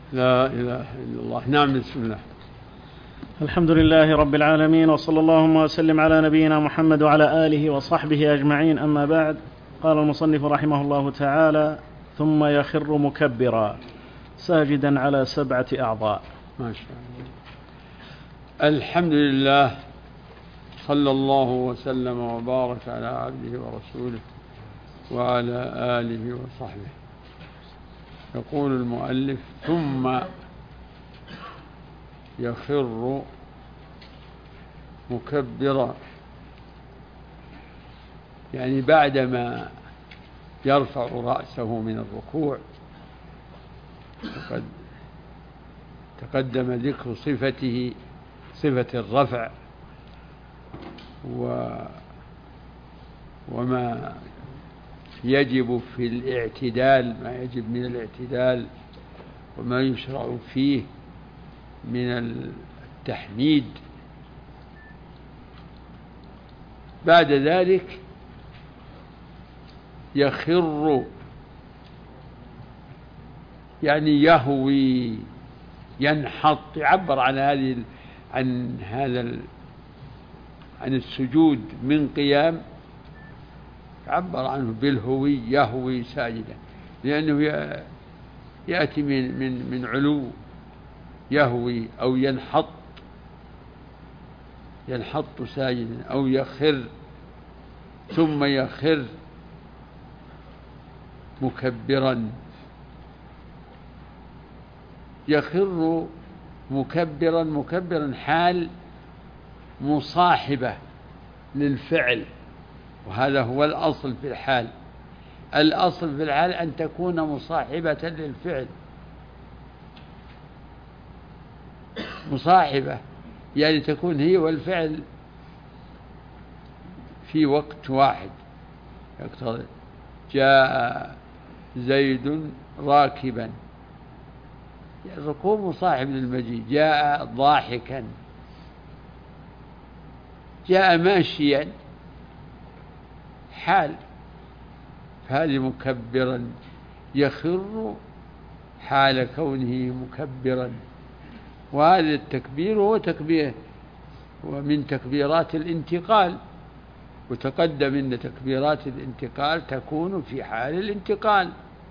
لا إله إلا الله. نعم، بسم الله. الحمد لله رب العالمين، وصلى اللهم وسلم على نبينا محمد وعلى آله وصحبه أجمعين. أما بعد، قال المصنف رحمه الله تعالى: ثم يخر مكبرا ساجدا على 7 أعضاء. ما شاء الله. الحمد لله، صلى الله وسلم وبارك على عبده ورسوله وعلى آله وصحبه. يقول المؤلف: ثم يخر مكبرا، يعني بعدما يرفع رأسه من الركوع. وقد تقدم ذكر صفته، صفة الرفع، وما يجب في الاعتدال، ما يجب من الاعتدال، وما يشرع فيه من التحميد. بعد ذلك يخر، يعني يهوي، ينحط. يعبر عن عن السجود من قيام، يعبر عنه بالهوي، يهوي ساجدا، لأنه يأتي من علو، يهوي أو ينحط ساجدا، أو يخر. ثم يخر مكبرا، يخر مكبرا حال مصاحبة للفعل، وهذا هو الأصل في الحال. الأصل في الحال أن تكون مصاحبة للفعل، مصاحبة يعني تكون هي والفعل في وقت واحد. يقتضي: جاء زيد راكبا، الركوب مصاحب للمجيء. جاء ضاحكا، جاء ماشيا، حال. فهذه مكبرا، يخر حال كونه مكبرا. وهذا التكبير هو تكبير ومن تكبيرات الانتقال، وتقدم أن تكبيرات الانتقال تكون في حال الانتقال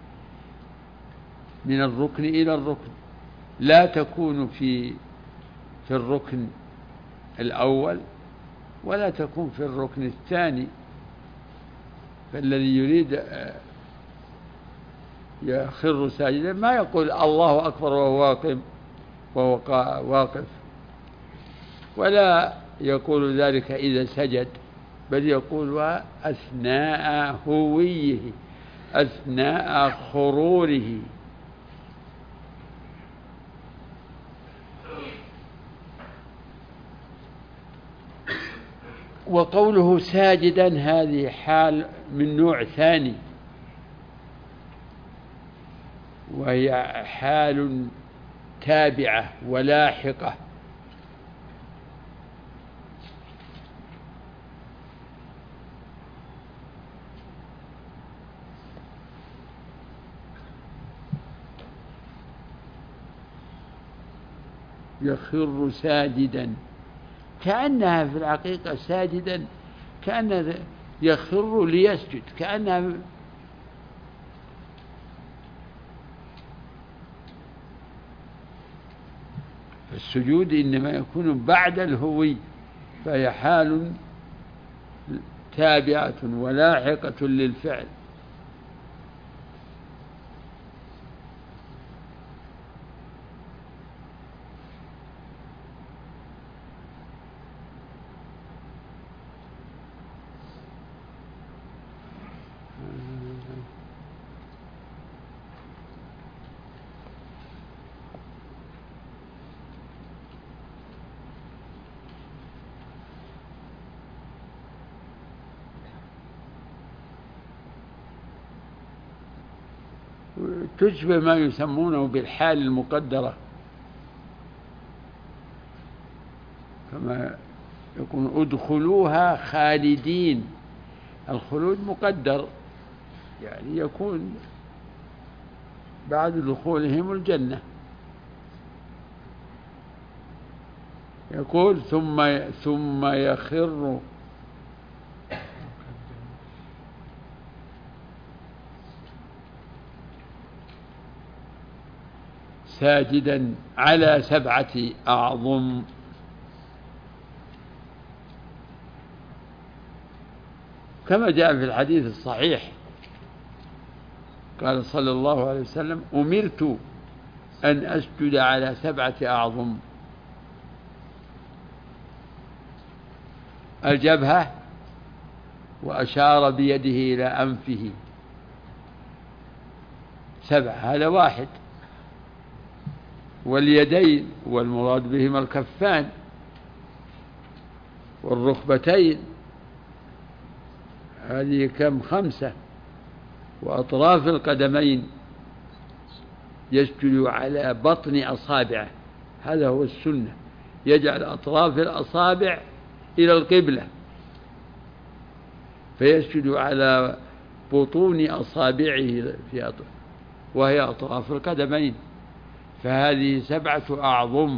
من الركن إلى الركن، لا تكون في الركن الأول، ولا تكون في الركن الثاني. فالذي يريد يخر ساجدا ما يقول الله أكبر وهو واقف، ولا يقول ذلك إذا سجد، بل يقول أثناء هويه، أثناء خروره. وقوله ساجدا هذه حال من نوع ثاني، وهي حال تابعة ولاحقة. يخر ساجدا، كأنها في الحقيقة ساجدا، كأنه يخر ليسجد، كأنها السجود إنما يكون بعد الهوي، فهي حال تابعة ولاحقة للفعل. تشبه ما يسمونه بالحال المقدرة، كما يكون ادخلوها خالدين. الخلود مقدر، يعني يكون بعد دخولهم الجنة، يقول ثم يخر ساجدا على 7 أعظم. كما جاء في الحديث الصحيح قال صلى الله عليه وسلم: أمرت أن أسجد على 7 أعظم: الجبهة، وأشار بيده إلى أنفه 7، هذا واحد. واليدين، والمراد بهما الكفان، والركبتين، هذه كم؟ 5. وأطراف القدمين، يسجد على بطن أصابعه، هذا هو السنة، يجعل أطراف الأصابع إلى القبلة، فيسجد على بطون أصابعه وهي أطراف القدمين. فهذه 7 أعظم،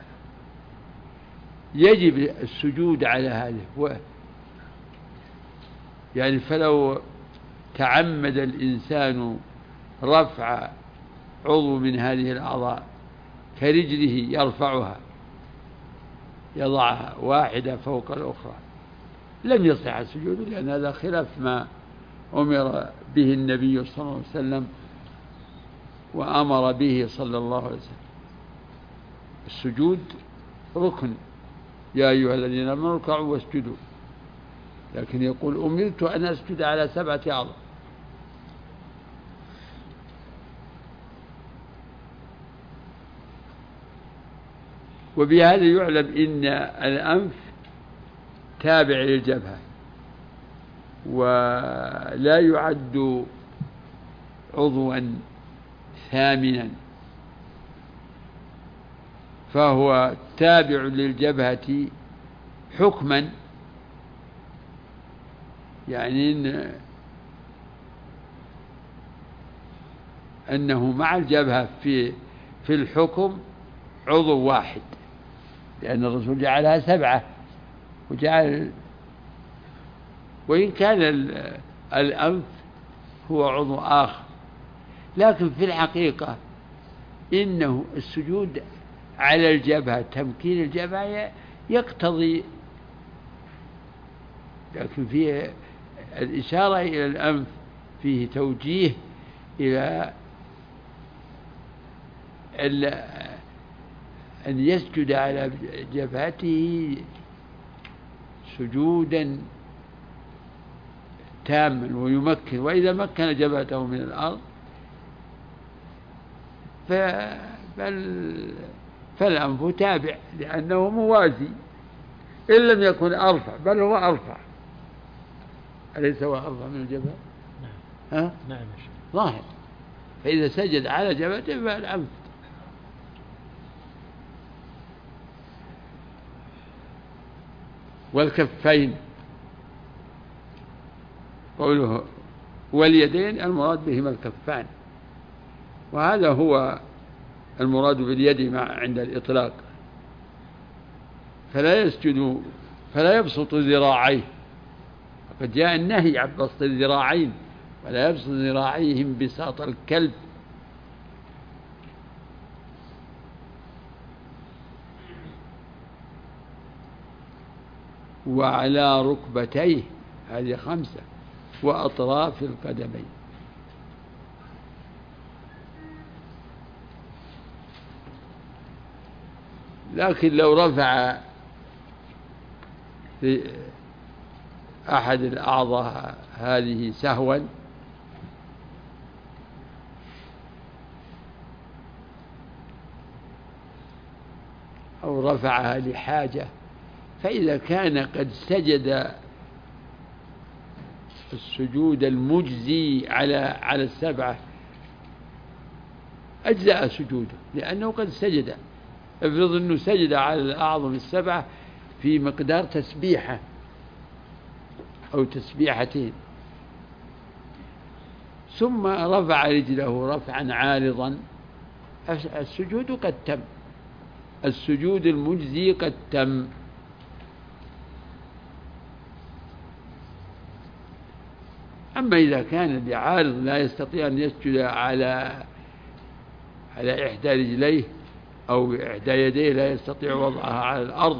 يجب السجود على هذه. يعني فلو تعمد الإنسان رفع عضو من هذه الأعضاء كرجله يرفعها، يضعها واحدة فوق الأخرى، لم يصح السجود، لأن هذا خلاف ما أمر به النبي صلى الله عليه وسلم وأمر به صلى الله عليه وسلم. السجود ركن: يا أيها الذين آمنوا اركعوا واسجدوا. لكن يقول: أمرت أن أسجد على 7 أعظم. وبهذا يعلم إن الأنف تابع للجبهة، ولا يعد عضوا ثامنا، فهو تابع للجبهة حكما، يعني أنه مع الجبهة في الحكم عضو واحد، لأن الرسول جعلها 7 وجعل، وإن كان الأنف هو عضو آخر، لكن في الحقيقة إنه السجود على الجبهة، تمكين الجبهة يقتضي، لكن فيه الإشارة إلى الأنف فيه توجيه إلى أن يسجد على جبهته سجودا تاما ويمكن. وإذا مكن جبهته من الأرض فالأنف تابع، لأنه موازي، إن لم يكن أرفع، بل هو أرفع. أليس هو أرفع من الجبهة؟ نعم. نعم ظاهر. فإذا سجد على جبهته فالأنف. والكفين، قوله واليدين، المراد بهما الكفان، وهذا هو المراد باليد عند الإطلاق. فلا يبسط ذراعيه، فقد جاء النهي عن بسط الذراعين: ولا يبسط ذراعيهم بساط الكلب. وعلى ركبتيه، هذه 5، وأطراف القدمين. لكن لو رفع في أحد الأعضاء هذه سهوا أو رفعها لحاجة، فإذا كان قد سجد السجود المجزي على 7 أجزأ سجوده، لأنه قد سجد. افرض أنه سجد على الأعظم 7 في مقدار تسبيحة أو تسبيحتين، ثم رفع رجله رفعا عارضا، السجود قد تم، السجود المجزي قد تم. أما إذا كان بعارض لا يستطيع أن يسجد على إحدى رجليه أو إحدى يديه لا يستطيع وضعها على الأرض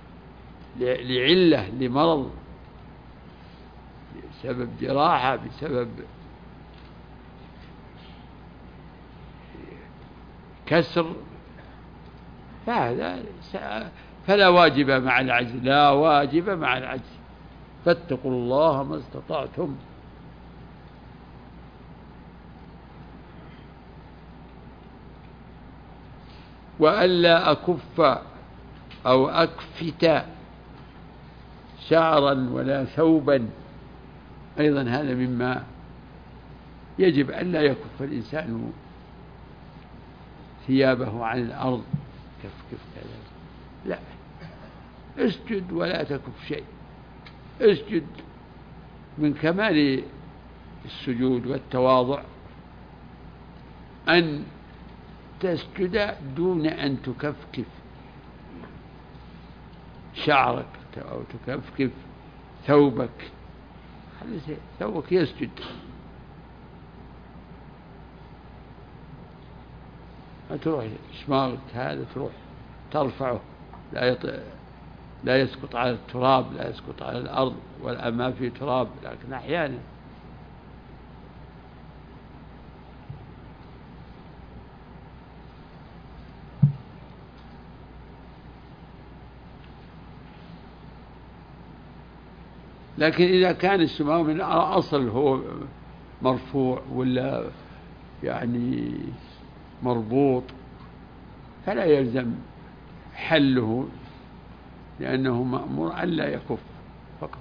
لعلة، لمرض، بسبب جراحة، بسبب كسر، فلا واجب مع العجز، لا واجب مع العجز، فاتقوا الله ما استطعتم. وألا أكف أو أكفت شعرا ولا ثوبا، أيضا هذا مما يجب أن لا يكف الإنسان ثيابه عن الأرض كف كذا، لا، اسجد ولا تكف شيء. اسجد من كمال السجود والتواضع أن تسجد دون أن تكفكف شعرك أو تكفكف ثوبك، خلي ثوبك يسجد. ما تروح شماغك هذا تروح ترفعه، لا يسقط على التراب، لا يسقط على الأرض ولا ما في تراب، لكن أحيانا لكن إذا كان الشماغ من أصل هو مرفوع ولا يعني مربوط فلا يلزم حله، لأنه مأمور أن لا يكف فقط.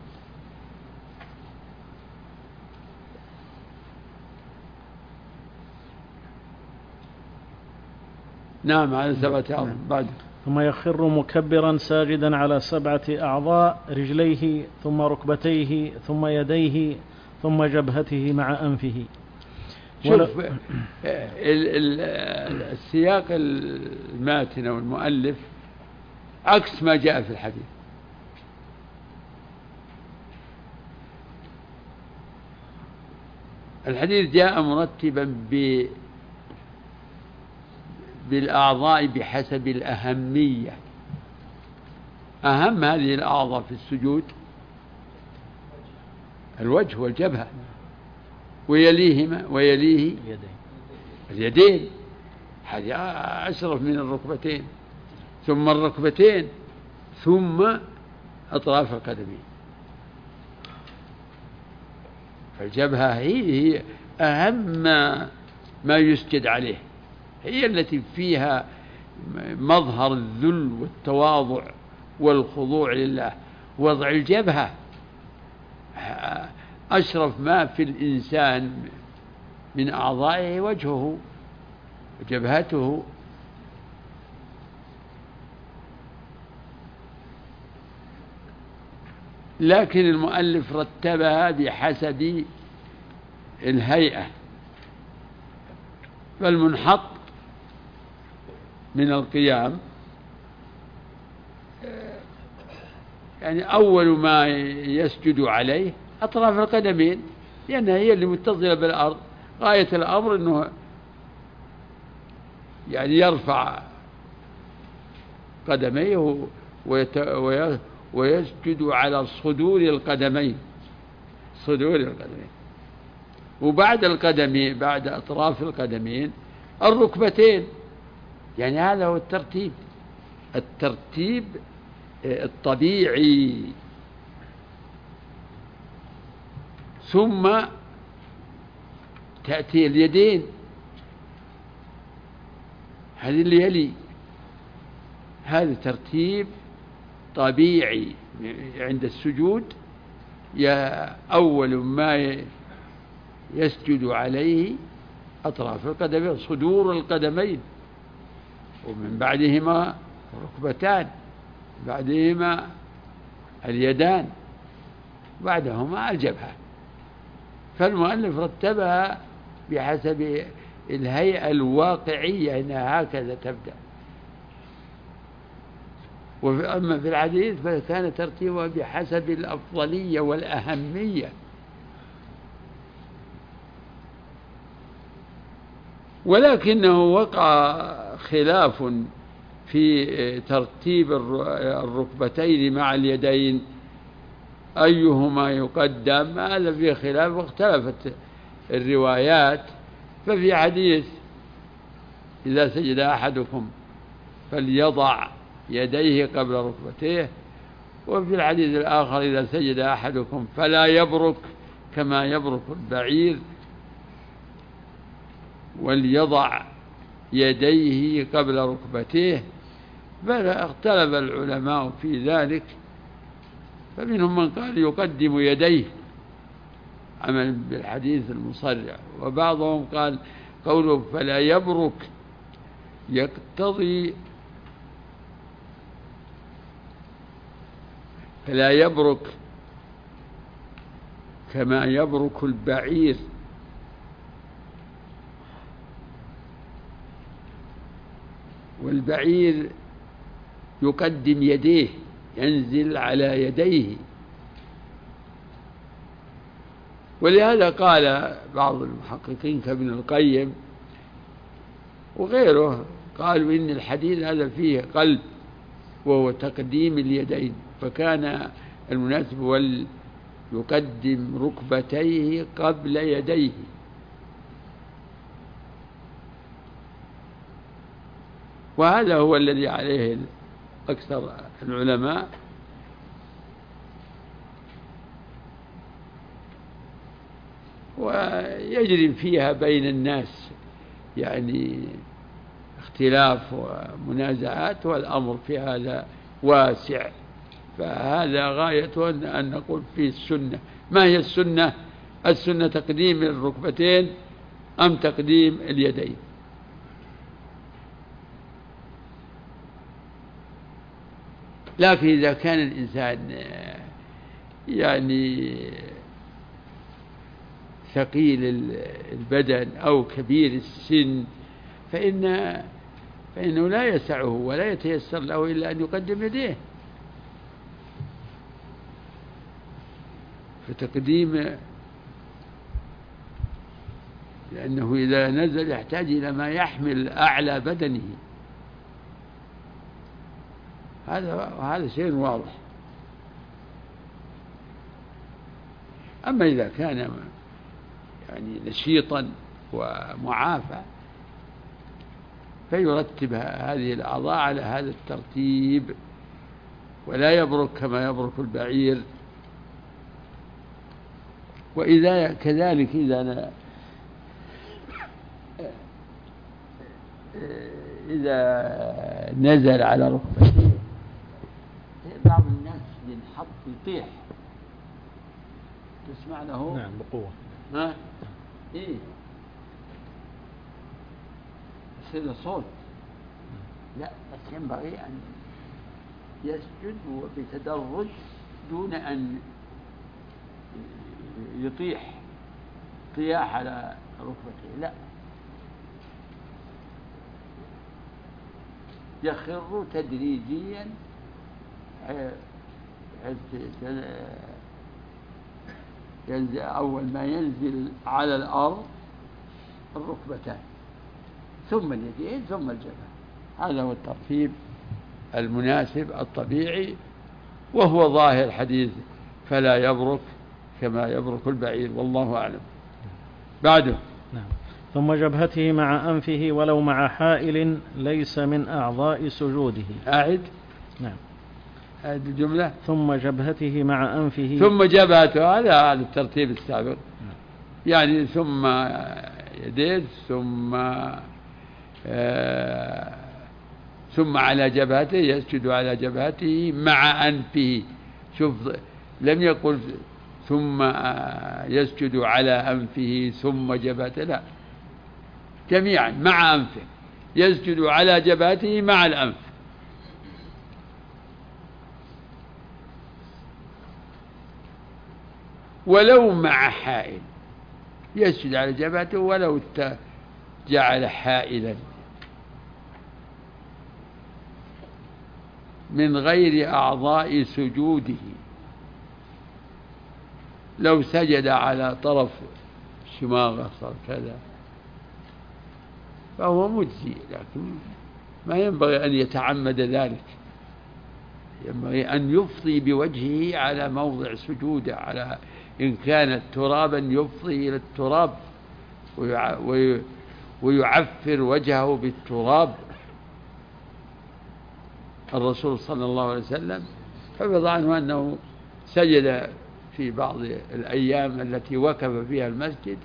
نعم، على 7 أعضاء بعد. ثم يخر مكبرا ساجدا على 7 أعضاء: رجليه، ثم ركبتيه، ثم يديه، ثم جبهته مع أنفه. شوف السياق الماتن أو المؤلف عكس ما جاء في الحديث. الحديث جاء مرتبا بالأعضاء بحسب الأهمية. أهم هذه الأعضاء في السجود الوجه والجبهة، ويليه اليدين، هذه أشرف من الركبتين، ثم الركبتين، ثم أطراف القدمين. فالجبهة هي أهم ما يسجد عليه، هي التي فيها مظهر الذل والتواضع والخضوع لله. وضع الجبهة أشرف ما في الإنسان من أعضائه وجهه وجبهته. لكن المؤلف رتبها بحسب الهيئة. فالمنحط من القيام يعني أول ما يسجد عليه أطراف القدمين، لأنها هي اللي متصلة بالأرض. غاية الأمر أنه يعني يرفع قدميه ويسجد على صدور القدمين، وبعد القدمين، بعد أطراف القدمين الركبتين. يعني هذا هو الترتيب الطبيعي. ثم تأتي اليدين، هذه اللي يلي. هذا ترتيب طبيعي عند السجود. أول ما يسجد عليه أطراف القدمين، صدور القدمين، ومن بعدهما الركبتان، بعدهما اليدان، بعدهما الجبهة. فالمؤلف رتبها بحسب الهيئة الواقعية، أنها هكذا تبدأ. أما في الحديث فكان ترتيبها بحسب الأفضلية والأهمية. ولكنه وقع خلاف في ترتيب الركبتين مع اليدين أيهما يقدم، هذا فيه خلاف واختلفت الروايات. ففي حديث إذا سجد أحدكم فليضع يديه قبل ركبتيه، وفي الحديث الآخر إذا سجد أحدكم فلا يبرك كما يبرك البعير وليضع يديه قبل ركبتيه. فاختلف العلماء في ذلك، فمنهم من قال يقدم يديه عملا بالحديث المصرح، وبعضهم قال قوله فلا يبرك يقتضي فلا يبرك كما يبرك البعير، والبعير يقدم يديه، ينزل على يديه. ولهذا قال بعض المحققين كابن القيم وغيره قالوا إن الحديث هذا فيه قلب وهو تقديم اليدين، فكان المناسب يقدم ركبتيه قبل يديه. وهذا هو الذي عليه أكثر العلماء. ويجري فيها بين الناس يعني اختلاف ومنازعات، والأمر في هذا واسع. فهذا غاية أن نقول فيه السنة. ما هي السنة؟ السنة تقديم الركبتين أم تقديم اليدين. لكن إذا كان الإنسان يعني ثقيل البدن أو كبير السن فإنه لا يسعه ولا يتيسر له إلا أن يقدم يديه. فتقديم، لأنه إذا نزل يحتاج إلى ما يحمل أعلى بدنه، هذا شيء واضح. أما إذا كان يعني نشيطا ومعافى فيرتب هذه الأعضاء على هذا الترتيب، ولا يبرك كما يبرك البعير. وإذا كذلك إذا نزل على ركبتيه بعض الناس ينحط يطيح، تسمع له؟ نعم بقوة. ها؟ إيه يصير صوت. لا، بس ينبغي أن يسجد وبتدرج دون أن يطيح طياح على ركبته، لا، يخر تدريجيا ينزل. أول ما ينزل على الأرض الركبتان ثم اليدين ثم الجبهة. هذا هو الترتيب المناسب الطبيعي، وهو ظاهر حديث فلا يبرك كما يبرك البعير، والله أعلم. بعده نعم. ثم جبهته مع أنفه ولو مع حائل ليس من أعضاء سجوده. أعد. نعم. هذه الجملة. ثم جبهته مع أنفه. ثم جبهته، هذا الترتيب السابق. يعني ثم يديه ثم على جبهته، يسجد على جبهته مع أنفه. شوف، لم يقل ثم يسجد على أنفه ثم جبهته، لا، جميعا مع أنفه، يسجد على جبهته مع الأنف. ولو مع حائل، يسجد على جبهته ولو جعل حائلا. من غير أعضاء سجوده. لو سجد على طرف شماغه صار كذا فهو مجزي، لكن ما ينبغي أن يتعمد ذلك، ينبغي أن يفضي بوجهه على موضع سجوده، على إن كانت ترابا يفضي إلى التراب ويعفر وجهه بالتراب. الرسول صلى الله عليه وسلم حفظ عنه أنه سجد في بعض الأيام التي وقف فيها المسجد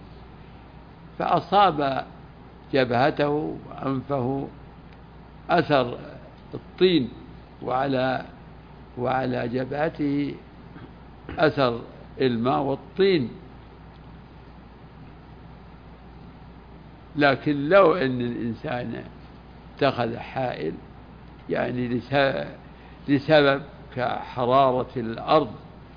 فأصاب جبهته وأنفه أثر الطين، وعلى جبهته أثر الماء والطين. لكن لو أن الإنسان اتخذ حائل يعني لسبب كحرارة الأرض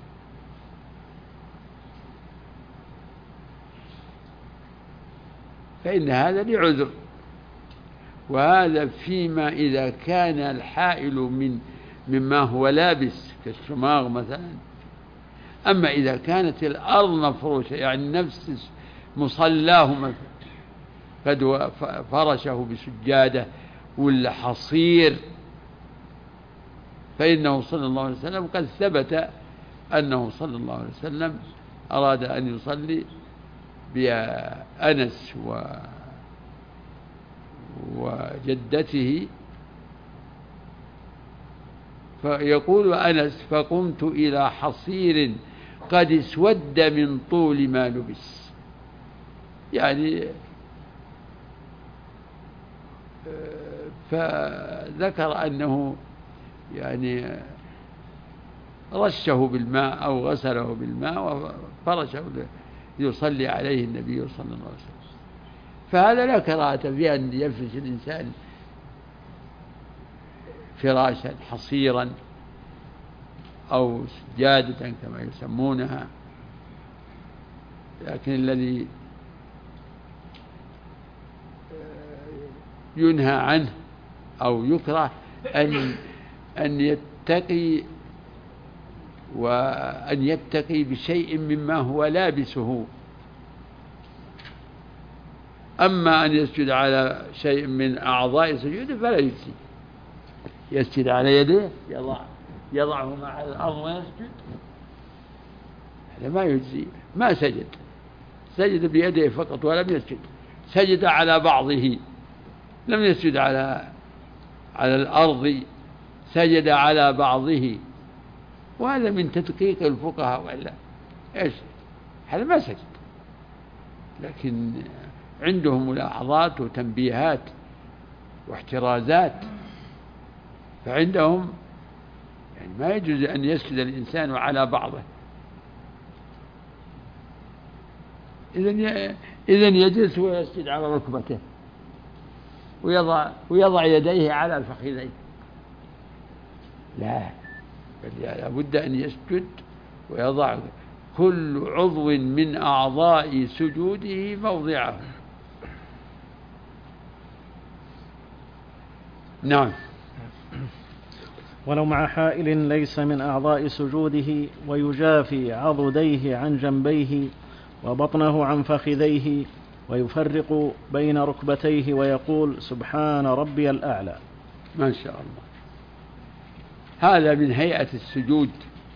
فإن هذا لعذر، وهذا فيما إذا كان الحائل مما هو لابس كالشماغ مثلا. أما إذا كانت الأرض مفروشة يعني نفس مصلاه مثلا قد فرشه بسجادة ولا حصير، فإنه صلى الله عليه وسلم قد ثبت أنه صلى الله عليه وسلم أراد أن يصلي بأنس وجدته، فيقول أنس فقمت إلى حصير قد اسود من طول ما لبس، يعني فذكر أنه يعني رشه بالماء أو غسله بالماء وفرشه يصلي عليه النبي صلى الله عليه وسلم. فهذا لا كراهة في أن يفرش الإنسان فراشا حصيرا أو سجادة كما يسمونها، لكن الذي ينهى عنه أو يكره أن يتقي بشيء مما هو لابسه. أما أن يسجد على شيء من أعضاء سجوده فلا يجزي، يسجد على يديه يضعهما على الأرض ويسجد، هذا ما يجزي، ما سجد بيده فقط ولم يسجد، سجد على بعضه لم يسجد على الأرض، سجد على بعضه، وهذا من تدقيق الفقهاء وإلا إيش هذا ما سجد، لكن عندهم ملاحظات وتنبيهات واحترازات، فعندهم يعني ما يجوز أن يسجد الإنسان على بعضه. إذن يجلس ويسجد على ركبته ويضع يديه على الفخذين، لا، بل لابد أن يسجد ويضع كل عضو من أعضاء سجوده موضعه. نعم. ولو مع حائل ليس من أعضاء سجوده ويجافي عضديه عن جنبيه وبطنه عن فخذيه ويفرق بين ركبتيه ويقول سبحان ربي الأعلى. ما شاء الله، هذا من هيئة السجود.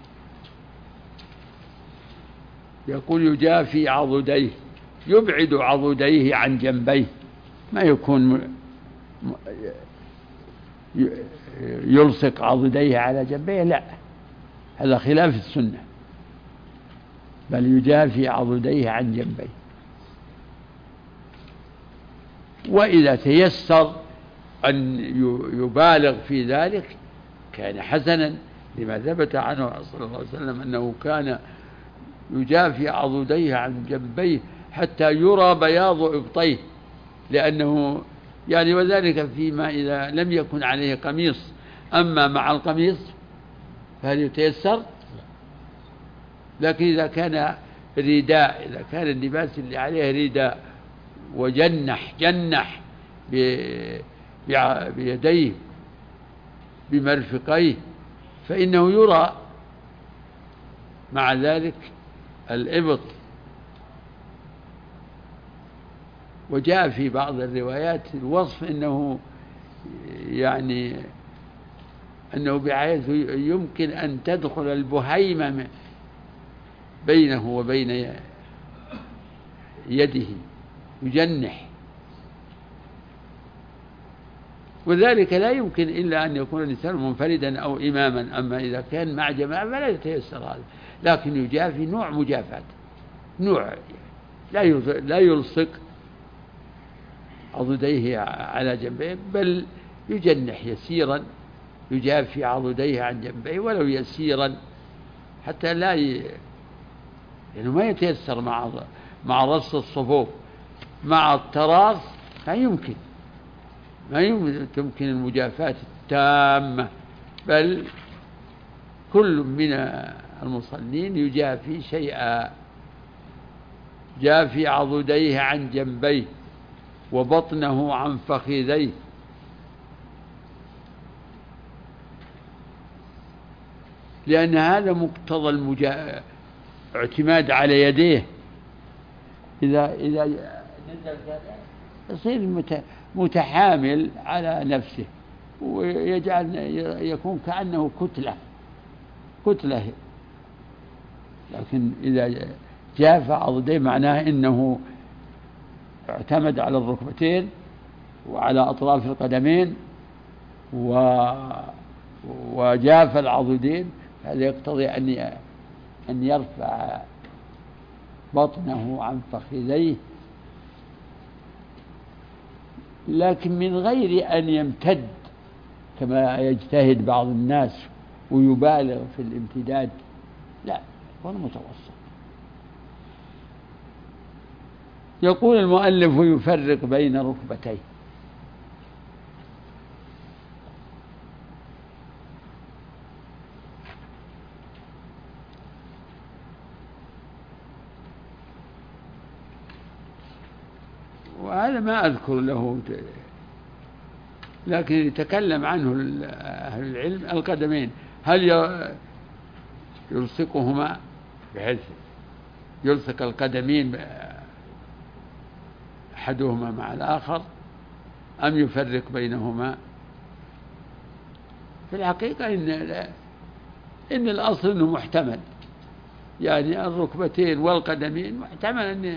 يقول يجافي عضديه، يبعد عضديه عن جنبيه، ما يكون يلصق عضديه على جنبيه، لا، هذا خلاف السنة، بل يجافي عضديه عن جنبيه. وإذا تيسر أن يبالغ في ذلك كان حسنا، لما ثبت عنه صلى الله عليه وسلم أنه كان يجافي عضديه عن جنبيه حتى يرى بياض إبطيه، لأنه يعني وذلك فيما إذا لم يكن عليه قميص. أما مع القميص فهل يتيسر؟ لكن إذا كان رداء، إذا كان اللباس اللي عليه رداء وجنح بيديه بمرفقيه فإنه يرى مع ذلك الإبط. وجاء في بعض الروايات الوصف أنه يعني أنه بحيث يمكن أن تدخل البهيمة بينه وبين يده يجنح، وذلك لا يمكن إلا أن يكون الإنسان منفردا أو إماما. أما إذا كان مع جماعة فلا يتيسر هذا، لكن يجافي نوع مجافاة، نوع لا يلصق عضديه على جنبيه، بل يجنح يسيرا، يجافي عضديه عن جنبيه ولو يسيرا حتى لا لأنه ما يتيسر مع رص الصفوف مع التراص، ما يمكن المجافاة التامة، بل كل من المصلين يجافي شيئا، جافي عضديه عن جنبيه وبطنه عن فخذيه، لأن هذا مقتضى اعتماد على يديه. إذا نزل يصير متحامل على نفسه ويجعل يكون كأنه كتلة. لكن إذا جاف عضديه معناه إنه اعتمد على الركبتين وعلى أطراف القدمين وجاف العضدين، هذا يقتضي أن يرفع بطنه عن فخذيه، لكن من غير أن يمتد كما يجتهد بعض الناس ويبالغ في الامتداد، لا، يكون متوسط. يقول المؤلف ويفرق بين ركبتيه. وهذا ما أذكر له، لكن يتكلم عنه أهل العلم. القدمين هل يلصقهما بحيث يلصق القدمين أحدهما مع الآخر أم يفرق بينهما؟ في الحقيقة إن الأصل أنه محتمل، يعني الركبتين والقدمين محتمل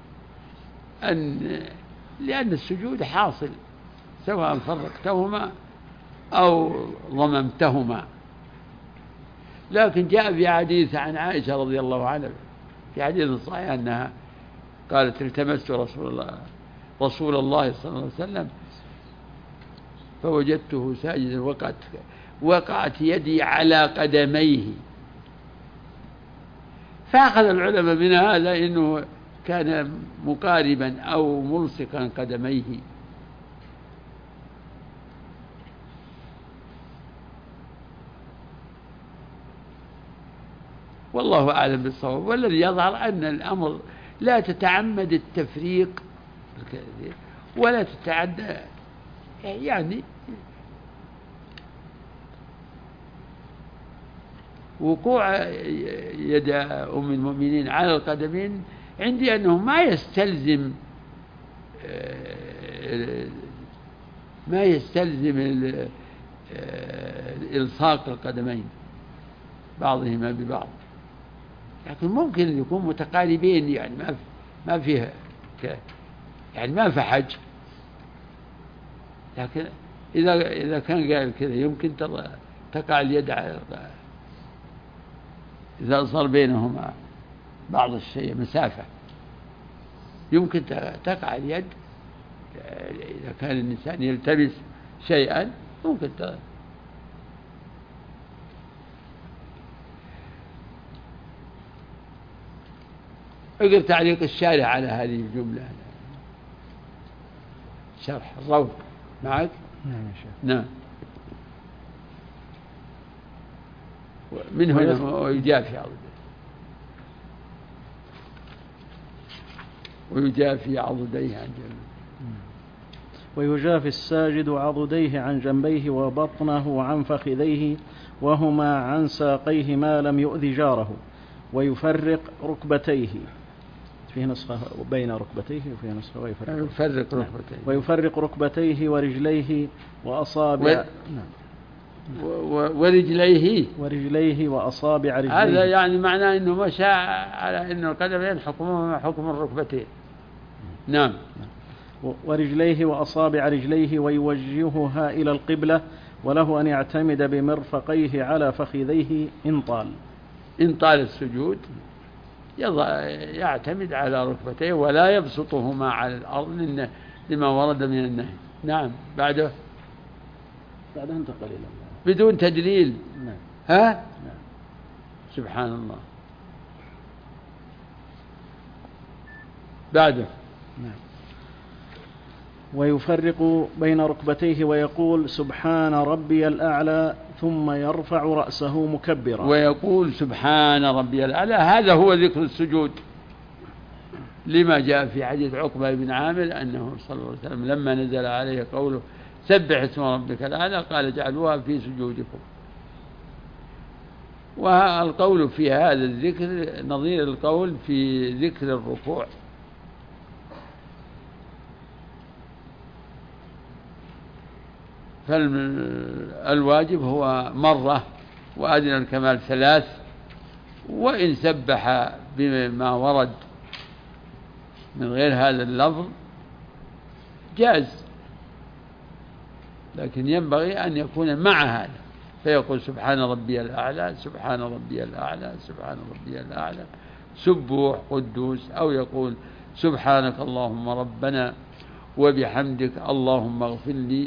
لأن السجود حاصل سواء فرقتهما أو ضممتهما. لكن جاء في حديث عن عائشة رضي الله عنها في حديث صحيح أنها قالت: التمست رسول الله صلى الله عليه وسلم فوجدته ساجدا وقعت يدي على قدميه. فأخذ العلماء من هذا إنه كان مقاربا أو ملصقا قدميه. والله أعلم بالصواب، والذي يظهر أن الأمر لا تتعمد التفريق ولا تتعدى، يعني وقوع يد أم المؤمنين على القدمين عندي أنه ما يستلزم إلصاق القدمين بعضهما ببعض، لكن ممكن أن يكون متقاربين، يعني ما فيها يعني ما في حج، لكن إذا كان قال كذا يمكن تقع اليد على إذا صار بينهما بعض الشيء مسافة يمكن تقع اليد. إذا كان الإنسان يلتبس شيئا ممكن اقرأ تعليق الشارح على هذه الجملة، شرح الروض معك. نعم يا شيخ. نعم. من هنا ويجافي عضده ويجافي عضديه عن جنبه. ويجافي الساجد عضديه عن جنبيه وبطنه عن فخذيه وهما عن ساقيه ما لم يؤذ جاره، ويفرق ركبتيه، فيه نسخة بين ركبتيه وفيه نسخة ويفرق ركبتيه. ويفرق ركبتيه ورجليه وأصابع ورجليه وأصابع رجليه. هذا يعني معناه أنه مشى على أنه القدمين حكمهما حكم الركبتين. نعم. ورجليه وأصابع رجليه ويوجهها إلى القبلة، وله أن يعتمد بمرفقيه على فخذيه إن طال السجود يعتمد على ركبتيه ولا يبسطهما على الأرض لما ورد من النهي. نعم. بعده انتقل بدون تدليل. نعم. ها؟ نعم. سبحان الله. بعده. نعم. ويفرق بين ركبتيه ويقول سبحان ربي الأعلى، ثم يرفع رأسه مكبرا. ويقول سبحان ربي الأعلى، هذا هو ذكر السجود، لما جاء في حديث عقبة بن عامر أنه صلى الله عليه وسلم لما نزل عليه قوله سبح اسم ربك الأعلى قال اجعلوها في سجودكم. والقول في هذا الذكر نظير القول في ذكر الركوع. فالواجب هو مرة، وأدنى الكمال 3، وإن سبح بما ورد من غير هذا اللفظ جاز، لكن ينبغي أن يكون مع هذا، فيقول سبحان ربي الأعلى، سبحان ربي الأعلى، سبحان ربي الأعلى، سبوح قدوس، أو يقول سبحانك اللهم ربنا وبحمدك اللهم اغفر لي.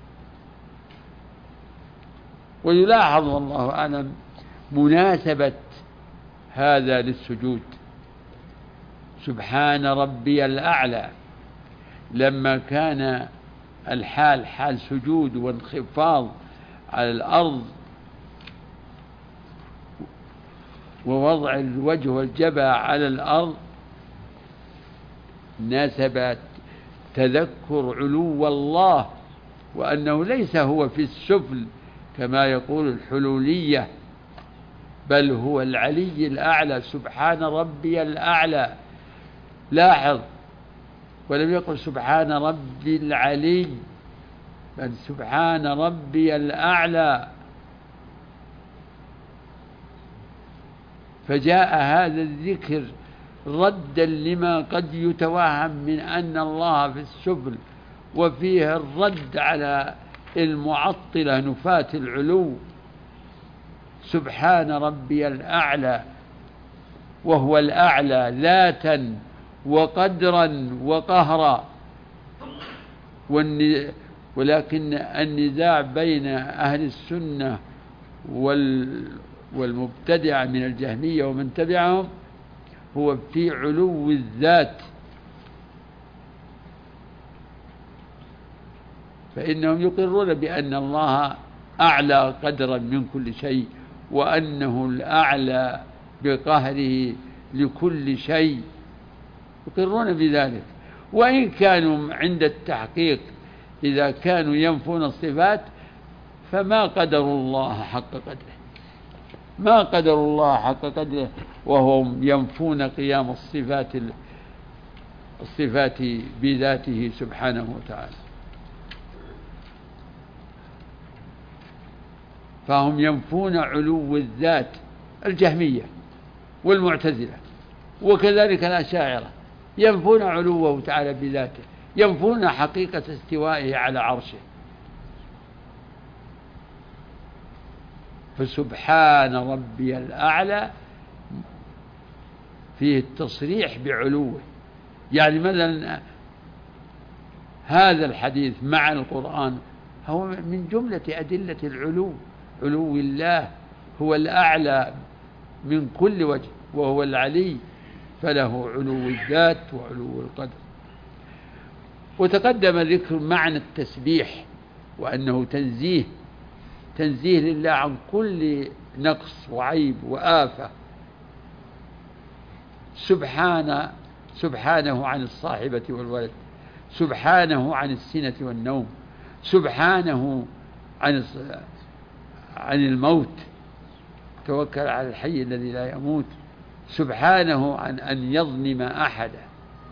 ويلاحظ والله أعلم مناسبة هذا للسجود، سبحان ربي الأعلى، لما كان الحال حال سجود وانخفاض على الأرض ووضع الوجه والجبهة على الأرض، ناسب تذكر علو الله، وأنه ليس هو في السفل كما يقول الحلولية، بل هو العلي الأعلى، سبحان ربي الأعلى. لاحظ، ولم يقل سبحان ربي العلي، بل سبحان ربي الأعلى. فجاء هذا الذكر ردا لما قد يتوهم من أن الله في السفل، وفيه الرد على المعطلة نفاة العلو. سبحان ربي الأعلى، وهو الأعلى ذاتا وقدرا وقهرا. ولكن النزاع بين أهل السنة والمبتدع من الجهمية ومن تبعهم هو في علو الذات، فإنهم يقرون بأن الله أعلى قدرا من كل شيء، وأنه الأعلى بقهره لكل شيء، يقرون بذلك. وإن كانوا عند التحقيق إذا كانوا ينفون الصفات فما قدروا الله حق قدره، ما قدروا الله حق قدره، وهم ينفون قيام الصفات بذاته سبحانه وتعالى. فهم ينفون علو الذات، الجهمية والمعتزلة، وكذلك الأشاعرة ينفون علوه تعالى بذاته، ينفون حقيقة استوائه على عرشه. فسبحان ربي الأعلى فيه التصريح بعلوه. يعني مثلا هذا الحديث مع القرآن هو من جملة أدلة العلو، علو الله، هو الأعلى من كل وجه، وهو العلي، فله علو الذات وعلو القدر. وتقدم ذكر معنى التسبيح، وأنه تنزيه لله عن كل نقص وعيب وآفة، سبحانه عن الصاحبة والولد، سبحانه عن السنة والنوم، سبحانه عن الموت، توكل على الحي الذي لا يموت، سبحانه عن أن يظلم أحدا.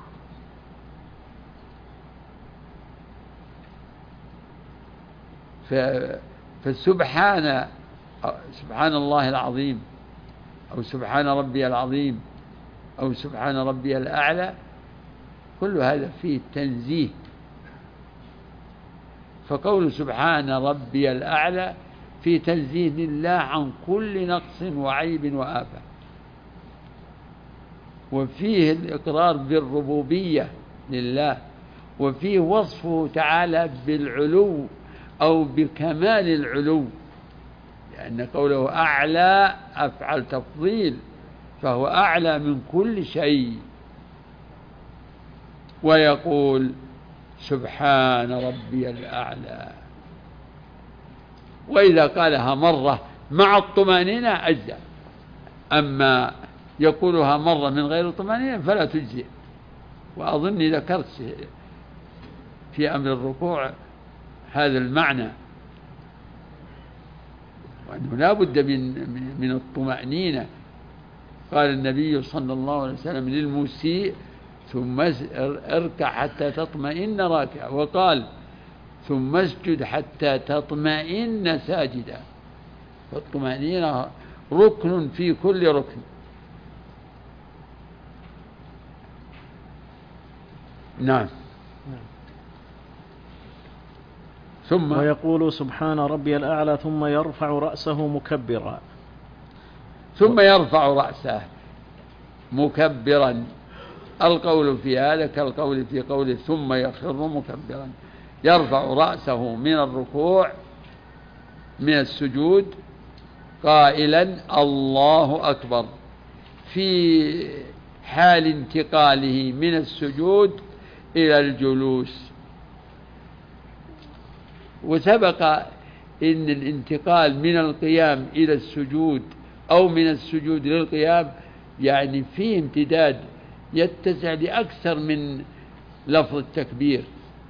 فسبحان الله العظيم، أو سبحان ربي العظيم، أو سبحان ربي الأعلى، كل هذا فيه تنزيه. فقول سبحان ربي الأعلى في تنزيه لله عن كل نقص وعيب وآفة، وفيه الإقرار بالربوبية لله، وفيه وصفه تعالى بالعلو أو بكمال العلو، لأن قوله أعلى أفعل تفضيل، فهو أعلى من كل شيء. ويقول سبحان ربي الأعلى، وإذا قالها مرة مع الطمأنينة أجزأ، أما يقولها مرة من غير الطمأنينة فلا تجزئ. وأظني ذكرت في أمر الركوع هذا المعنى، وأنه لا بد من الطمأنينة. قال النبي صلى الله عليه وسلم للمسيء ثم اركع حتى تطمئن راكعا، وقال ثم اسجد حتى تطمئن ساجدا. فالطمأنينة ركن في كل ركن. نعم. ثم ويقول سبحان ربي الأعلى ثم يرفع رأسه مكبرا. ثم يرفع رأسه مكبرا. القول في هذا كالقول في قوله ثم يخر مكبرا، يرفع رأسه من الركوع من السجود قائلا الله أكبر في حال انتقاله من السجود إلى الجلوس. وسبق إن الانتقال من القيام إلى السجود أو من السجود للقيام يعني فيه امتداد يتسع لأكثر من لفظ التكبير،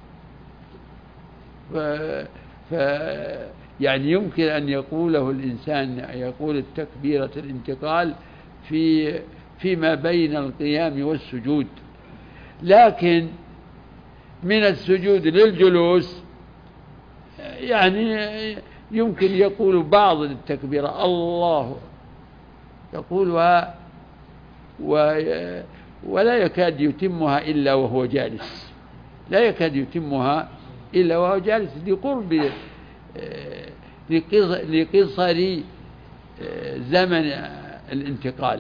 يعني يمكن أن يقوله الإنسان، يقول التكبيرة الانتقال فيما بين القيام والسجود، لكن من السجود للجلوس يعني يمكن يقول بعض التكبيرة الله يقولها ولا يكاد يتمها إلا وهو جالس، لا يكاد يتمها إلا وهو جالس لقرب لقصر زمن الانتقال،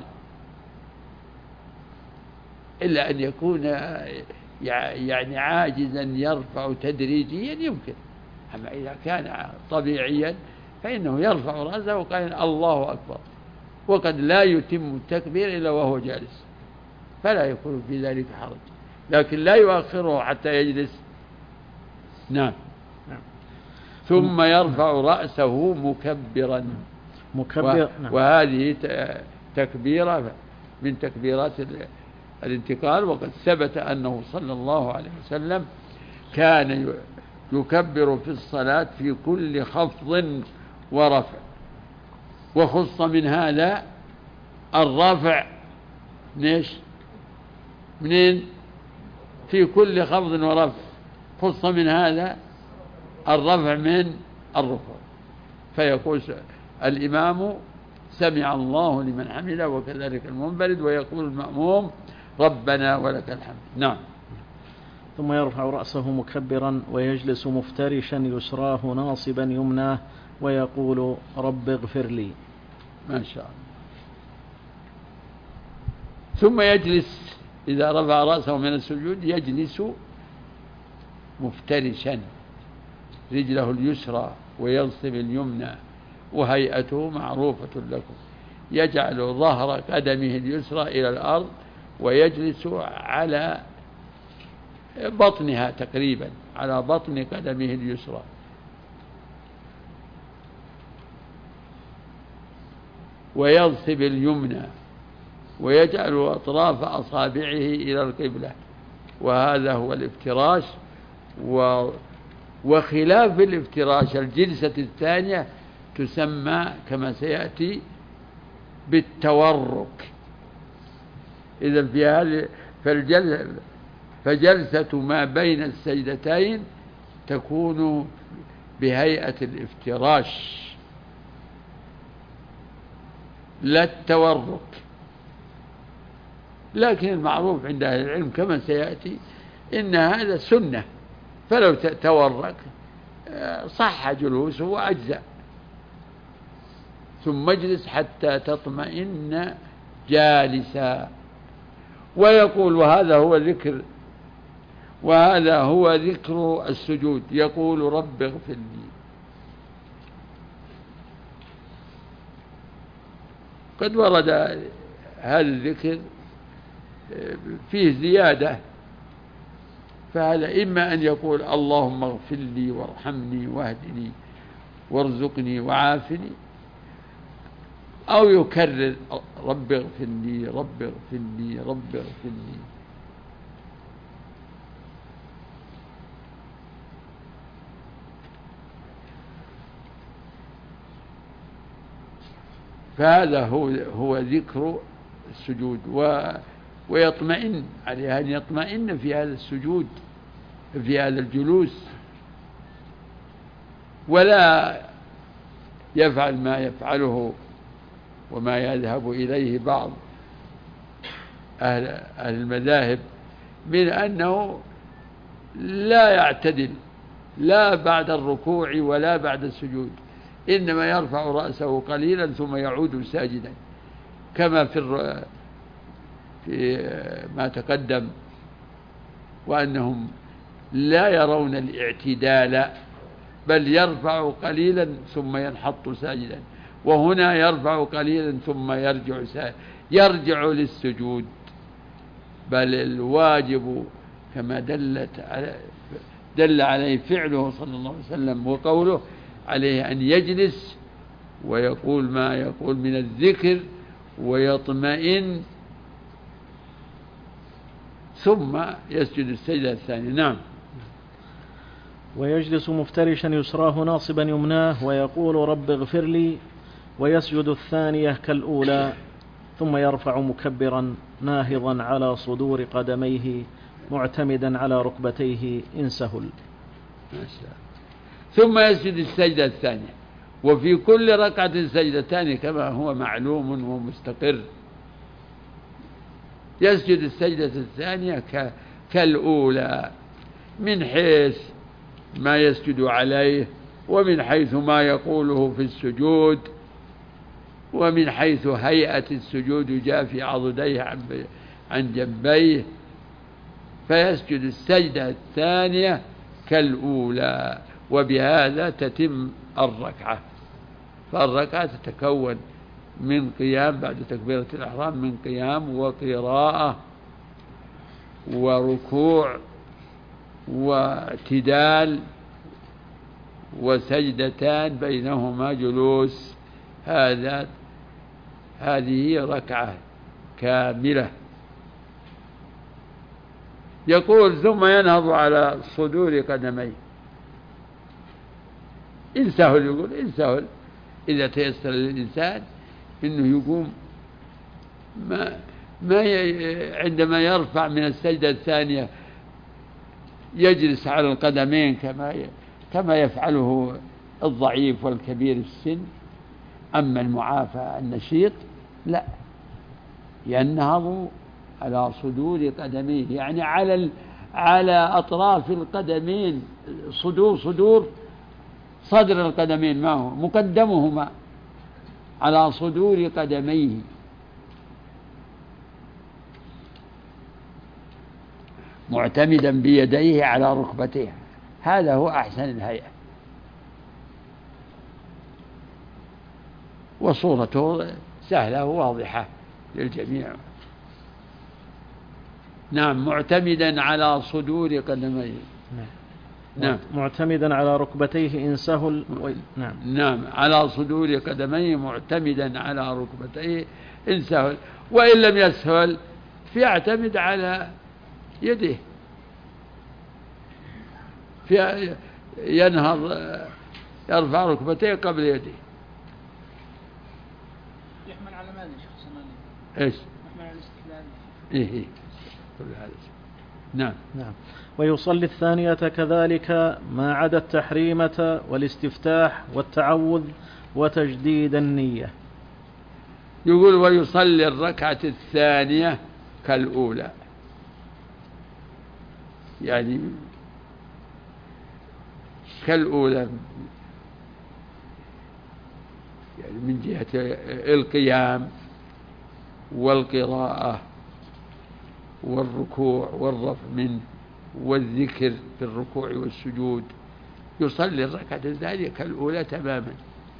إلا أن يكون يعني عاجزا يرفع تدريجيا يمكن. أما إذا كان طبيعيا فإنه يرفع رأسه وقال الله أكبر، وقد لا يتم التكبير إلا وهو جالس، فلا يكون في ذلك حرج، لكن لا يؤخره حتى يجلس. نعم. ثم يرفع رأسه مكبرا. وهذه تكبيرة من تكبيرات الانتقال، وقد ثبت أنه صلى الله عليه وسلم كان يكبر في الصلاة في كل خفض ورفع، وخص من هذا الرفع منين؟ في كل خفض ورفع خص من هذا الرفع من الركوع، فيقول الإمام سمع الله لمن حمده وكذلك المنفرد، ويقول المأموم ربنا ولك الحمد. نعم. ثم يرفع رأسه مكبرا ويجلس مفترشا يسراه ناصبا يمناه ويقول رب اغفر لي. ما شاء الله. ثم يجلس إذا رفع رأسه من السجود يجلس مفترشا رجله اليسرى وينصب اليمنى، وهيئته معروفة لكم، يجعل ظهر قدمه اليسرى إلى الأرض ويجلس على بطنها تقريبا، على بطن قدمه اليسرى، وينصب اليمنى ويجعل أطراف أصابعه إلى القبلة، وهذا هو الافتراش. وخلاف الافتراش الجلسة الثانية تسمى كما سيأتي بالتورك. إذا في هذه فجلسة ما بين السجدتين تكون بهيئة الافتراش لا التورك. لكن المعروف عند أهل العلم كما سيأتي إن هذا سنة، فلو تورك صح جلوسه وأجزأ. ثم اجلس حتى تطمئن جالسا. ويقول وهذا هو ذكر السجود، يقول رب اغفر لي. قد ورد هذا الذكر فيه زيادة، فهذا إما أن يقول اللهم اغفر لي وارحمني واهدني وارزقني وعافني، أو يكرر رب اغفر لي رب اغفر لي رب اغفر لي. فهذا هو ذكر السجود. ويطمئن عليه أن يطمئن في هذا السجود في هذا الجلوس، ولا يفعل ما يفعله وما يذهب إليه بعض أهل المذاهب من أنه لا يعتدل لا بعد الركوع ولا بعد السجود، إنما يرفع رأسه قليلا ثم يعود ساجدا، كما في ما تقدم، وأنهم لا يرون الاعتدال بل يرفع قليلا ثم ينحط ساجدا، وهنا يرفع قليلا ثم يرجع للسجود. بل الواجب كما دل عليه فعله صلى الله عليه وسلم وقوله عليه أن يجلس ويقول ما يقول من الذكر ويطمئن ثم يسجد السجدة الثانية. نعم. ويجلس مفترشا يسراه ناصبا يمناه ويقول رب اغفر لي، ويسجد الثانية كالأولى، ثم يرفع مكبرا ناهضا على صدور قدميه معتمدا على ركبتيه إن سهل. ثم يسجد السجدة الثانية. وفي كل ركعة سجدتان كما هو معلوم ومستقر. يسجد السجدة الثانية كالأولى من حيث ما يسجد عليه، ومن حيث ما يقوله في السجود، ومن حيث هيئة السجود جاء في عضديه عن جنبيه، فيسجد السجدة الثانية كالأولى. وبهذا تتم الركعة. فالركعة تتكون من قيام بعد تكبيرة الإحرام، من قيام وقراءة وركوع واعتدال وسجدتان بينهما جلوس. هذه ركعة كاملة. يقول ثم ينهض على صدور قدميه إن سهل. يقول إن سهل، إذا تيسر للإنسان إنه يقوم عندما يرفع من السجدة الثانية يجلس على القدمين كما يفعله الضعيف والكبير في السن. أما المعافى النشيط لا، ينهض على صدور قدميه، يعني على أطراف القدمين، صدر القدمين ما هو مقدمهما على صدور قدميه، معتمدا بيديه على ركبتيه. هذا هو أحسن الهيئة، وصورته سهلة وواضحة للجميع. نعم. معتمدا على صدور قدميه. نعم. معتمدا على ركبتيه إن سهل. نعم. على صدور قدميه معتمدا على ركبتيه إن سهل، وإن لم يسهل فيعتمد على يده في ينهض يرفع ركبتيه قبل يديه. يحمل على ماذا يا شيخ صناني؟ ايش؟ يحمل على الاستقلال. إيه كل هذا. نعم. نعم. ويصلي الثانية كذلك ما عدا التحريمة والاستفتاح والتعوذ وتجديد النية. يقول ويصلي الركعة الثانية كالأولى، يعني كالأولى، يعني من جهة القيام والقراءة والركوع والرفع منه والذكر في الركوع والسجود، يصلي الركعة الثانية كالأولى تماما،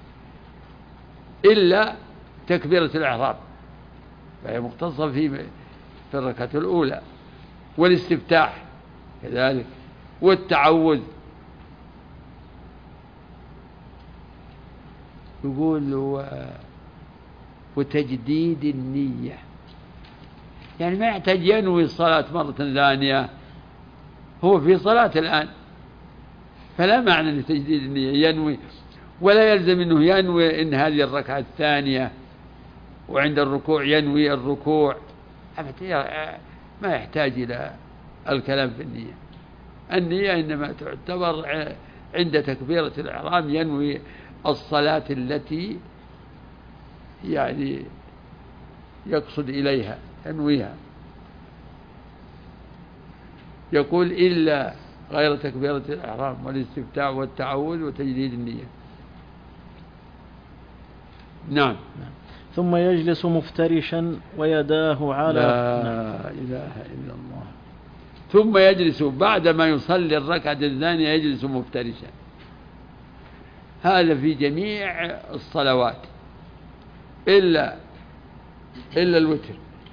إلا تكبيرة الإحرام فهي مختصة في الركعة الأولى، والاستفتاح كذلك، والتعوذ. يقول وتجديد النية، يعني ما يحتاج ينوي الصلاة مرة ثانية، هو في صلاة الآن، فلا معنى لتجديد النية، ينوي، ولا يلزم أنه ينوي إن هذه الركعة الثانية وعند الركوع ينوي الركوع، ما يحتاج إلى الكلام في النية. النية إنما تعتبر عند تكبيرة الإحرام، ينوي الصلاة التي يعني يقصد إليها، ينويها. يقول إلا غير تكبيرة الإحرام والاستفتاح والتعوذ وتجديد النية. نعم. ثم يجلس مفترشا ويداه على لا إله إلا الله. ثم يجلس بعد ما يصلي الركعة الثانية يجلس مفترشا، هذا في جميع الصلوات إلا الوتر،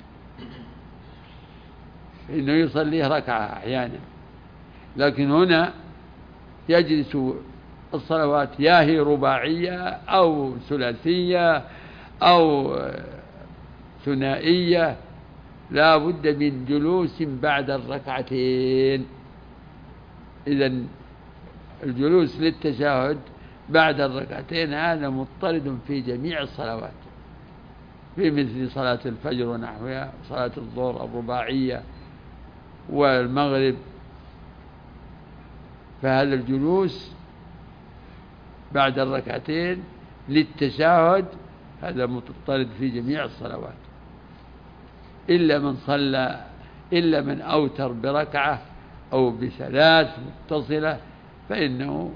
إنه يصليه ركعة أحيانا، لكن هنا يجلس الصلوات يا هي رباعية أو ثلاثية أو ثنائية لا بد من جلوس بعد الركعتين. إذن الجلوس للتشهد بعد الركعتين هذا مضطرد في جميع الصلوات، في مثل صلاة الفجر ونحوها، صلاة الظهر الرباعية والمغرب، فهذا الجلوس بعد الركعتين للتشهد هذا مضطرد في جميع الصلوات، إلا من أوتر بركعة أو بثلاث متصلة فإنه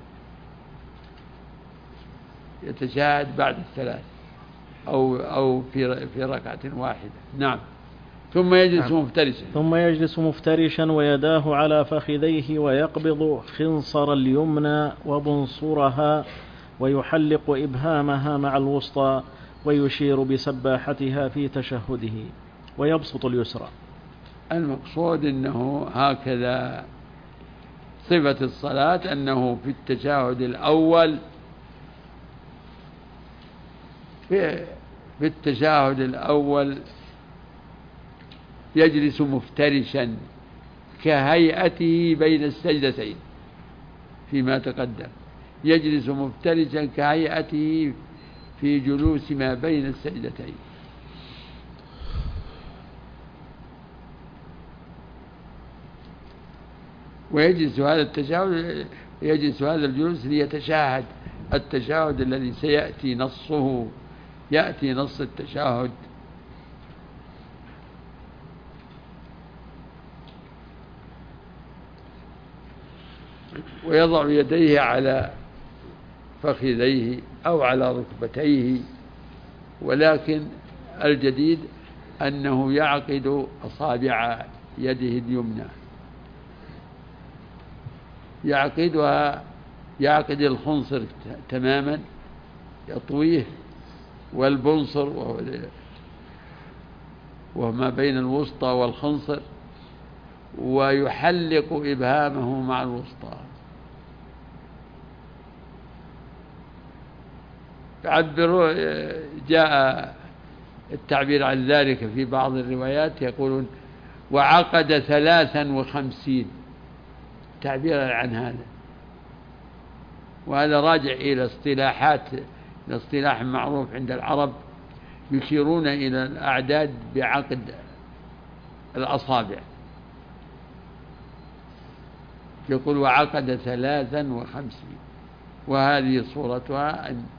يتشاهد بعد الثلاث أو في ركعة واحدة. نعم. ثم يجلس مفترشا. ثم يجلس مفترشا ويداه على فخذيه ويقبض خنصر اليمنى وبنصرها ويحلق إبهامها مع الوسطى ويشير بسباحتها في تشهده ويبسط اليسرى. المقصود أنه هكذا صفة الصلاة، أنه في التشهد الأول في التشهد الأول يجلس مفترشا كهيئته بين السجدتين، فيما تقدم يجلس مفترشا كهيئته في جلوس ما بين السجدتين. ويجلس هذا التشهد، يجلس هذا الجلوس ليتشاهد التشهد الذي سيأتي نصه، يأتي نص التشهد. ويضع يديه على فخذيه أو على ركبتيه، ولكن الجديد أنه يعقد أصابع يده اليمنى، يعقد الخنصر تماما، يطويه، والبنصر وما بين الوسطى والخنصر، ويحلق إبهامه مع الوسطى. جاء التعبير عن ذلك في بعض الروايات، يقولون وعقد 53 تعبيرا عن هذا، وهذا راجع إلى اصطلاح معروف عند العرب، يشيرون إلى الأعداد بعقد الأصابع، يقول وعقد 53، وهذه صورتها أن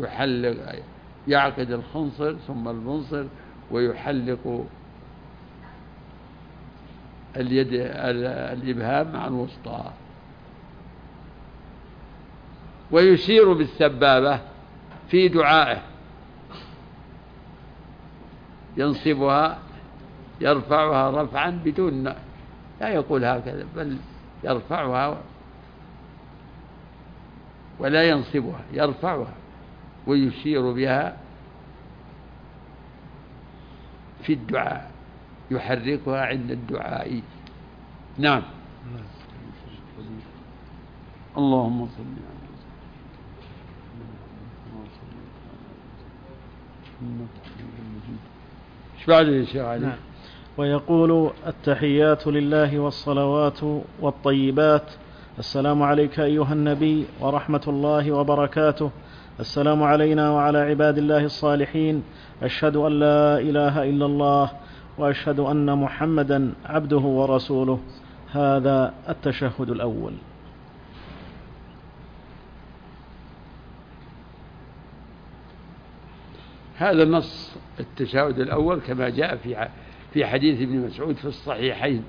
يعقد الخنصر ثم البنصر ويحلق اليد الإبهام مع الوسطى، ويشير بالسبابة في دعائه، ينصبها يرفعها رفعا بدون لا يقول هكذا، بل يرفعها ولا ينصبها، يرفعها ويشير بها في الدعاء، يحركها عند الدعاء. نعم. اللهم صل على ايش بعد يا شيخ علي؟ نعم. ويقول التحيات لله والصلوات والطيبات: السلام عليك أيها النبي ورحمة الله وبركاته، السلام علينا وعلى عباد الله الصالحين، أشهد أن لا إله إلا الله وأشهد أن محمدا عبده ورسوله. هذا التشهد الأول. هذا نص التشهد الأول كما جاء في حديث ابن مسعود في الصحيحين،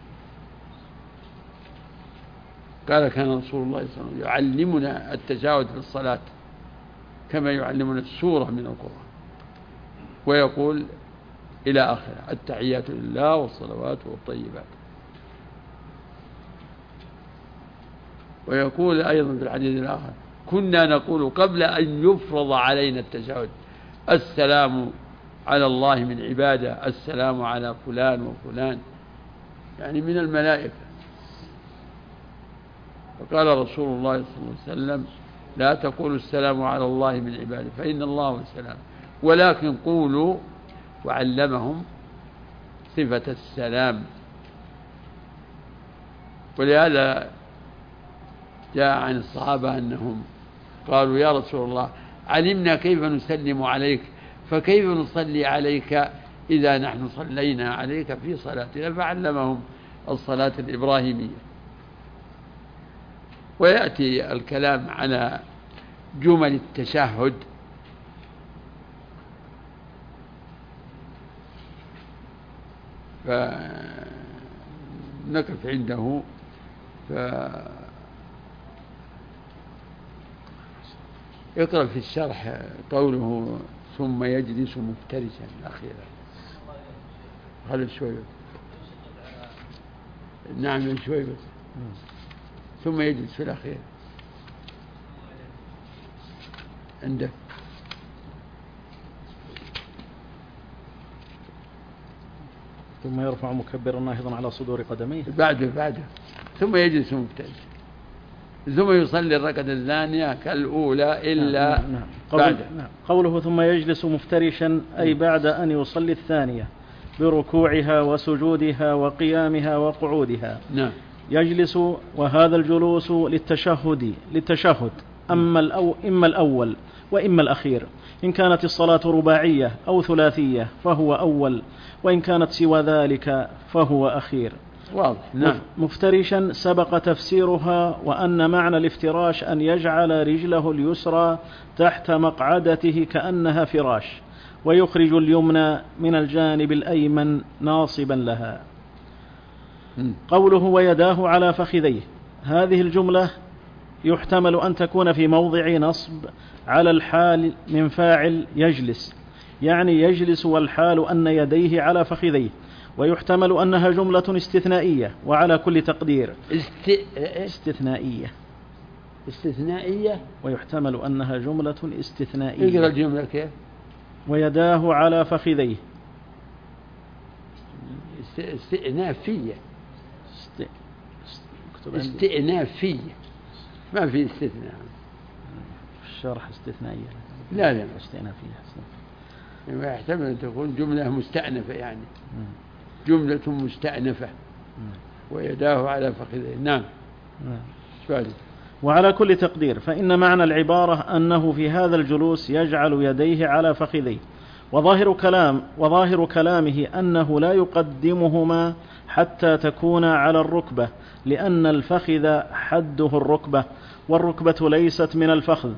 قال كان رسول الله صلى الله عليه وسلم يعلمنا التشهد في الصلاة كما يعلمنا السورة من القرآن، ويقول إلى آخره: التحيات لله والصلوات والطيبات. ويقول أيضا في الحديث الآخر: كنا نقول قبل أن يفرض علينا التشهد: السلام على الله من عباده، السلام على فلان وفلان، يعني من الملائكة. فقال رسول الله صلى الله عليه وسلم: لا تقولوا السلام على الله من عباده فإن الله هو السلام، ولكن قولوا، وعلمهم صفة السلام. ولهذا جاء عن الصحابة أنهم قالوا: يا رسول الله، علمنا كيف نسلم عليك، فكيف نصلي عليك إذا نحن صلينا عليك في صلاتنا؟ فعلمهم الصلاة الإبراهيمية. ويأتي الكلام على جمل التشهد، فنقف عنده. اقرأ في الشرح قوله: ثم يجلس مفترشا أخيرا. هذا شوي. نعم شوي بس. ثم يجلس في الأخير عندك. ثم يرفع مكبرا ناهضا على صدور قدميه. بعده ثم يجلس مفترشا، ثم يصلي الركعة الثانية كالأولى إلا بعد. قوله ثم يجلس مفترشا أي بعد أن يصلي الثانية بركوعها وسجودها وقيامها وقعودها. نعم. يجلس، وهذا الجلوس للتشهد إما الأول وإما الأخير. إن كانت الصلاة رباعية أو ثلاثية فهو أول، وإن كانت سوى ذلك فهو أخير. واضح. نعم. مفترشا سبق تفسيرها، وأن معنى الافتراش أن يجعل رجله اليسرى تحت مقعدته كأنها فراش، ويخرج اليمنى من الجانب الأيمن ناصبا لها. قوله ويداه على فخذيه، هذه الجملة يحتمل أن تكون في موضع نصب على الحال من فاعل يجلس، يعني يجلس والحال أن يديه على فخذيه، ويحتمل أنها جملة استثنائية، وعلى كل تقدير استثنائية، ويحتمل أنها جملة استثنائية. اقرأ الجملة كيف؟ ويداه على فخذيه استئنافية. استئنافية، ما في استثناء. الشرح استثنائية. لا استئنافية. يحتمل أن تكون جملة مستأنفة، يعني جملة مستأنفة. ويداه على فخذيه. نعم. وعلى كل تقدير فإن معنى العبارة أنه في هذا الجلوس يجعل يديه على فخذيه، وظاهر كلامه أنه لا يقدمهما حتى تكون على الركبة، لأن الفخذ حده الركبة، والركبة ليست من الفخذ،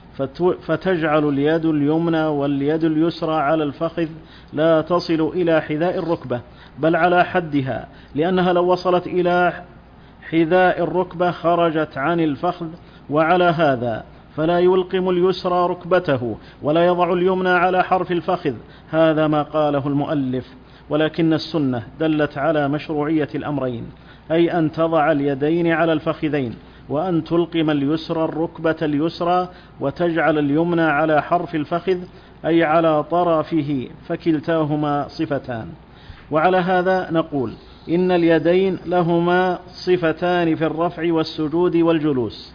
فتجعل اليد اليمنى واليد اليسرى على الفخذ لا تصل إلى حذاء الركبة بل على حدها، لأنها لو وصلت إلى حذاء الركبة خرجت عن الفخذ. وعلى هذا فلا يلقم اليسرى ركبته ولا يضع اليمنى على حرف الفخذ، هذا ما قاله المؤلف. ولكن السنة دلت على مشروعية الأمرين، أي أن تضع اليدين على الفخذين، وأن تلقم اليسرى الركبة اليسرى وتجعل اليمنى على حرف الفخذ أي على طرفه، فكلتاهما صفتان. وعلى هذا نقول إن اليدين لهما صفتان في الرفع والسجود والجلوس.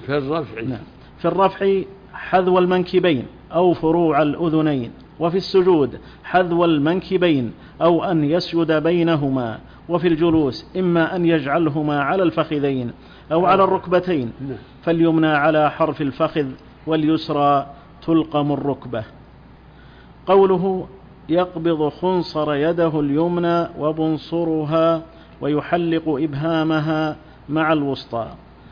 في الرفع حذو المنكبين أو فروع الأذنين، وفي السجود حذو المنكبين أو أن يسجد بينهما، وفي الجلوس إما أن يجعلهما على الفخذين أو على الركبتين، فاليمنى على حرف الفخذ واليسرى تلقم الركبة. قوله يقبض خنصر يده اليمنى وبنصرها ويحلق إبهامها مع الوسطى.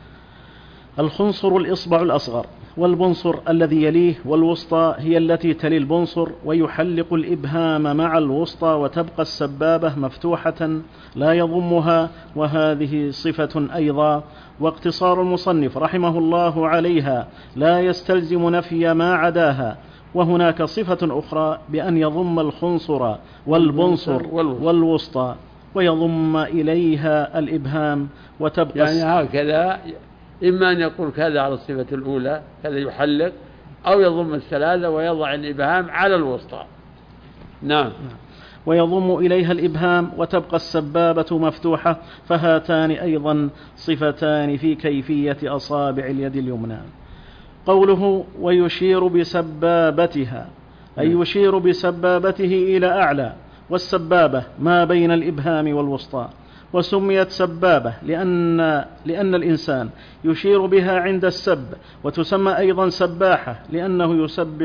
الخنصر الإصبع الأصغر، والبنصر الذي يليه، والوسطى هي التي تلي البنصر، ويحلق الإبهام مع الوسطى، وتبقى السبابة مفتوحة لا يضمها، وهذه صفة أيضا. واقتصار المصنف رحمه الله عليها لا يستلزم نفي ما عداها، وهناك صفة أخرى بأن يضم الخنصر والبنصر والوسطى ويضم إليها الإبهام وتبقى يعني هكذا، إما أن يقول كذا على الصفة الأولى كذا يحلق، أو يضم الثلاثة ويضع الإبهام على الوسطى. نعم. ويضم إليها الإبهام وتبقى السبابة مفتوحة، فهاتان أيضا صفتان في كيفية أصابع اليد اليمنى. قوله ويشير بسبابتها، أي يشير بسبابته إلى أعلى، والسبابة ما بين الإبهام والوسطى، وسميت سبابة لأن الإنسان يشير بها عند السب، وتسمى أيضا سباحة لأنه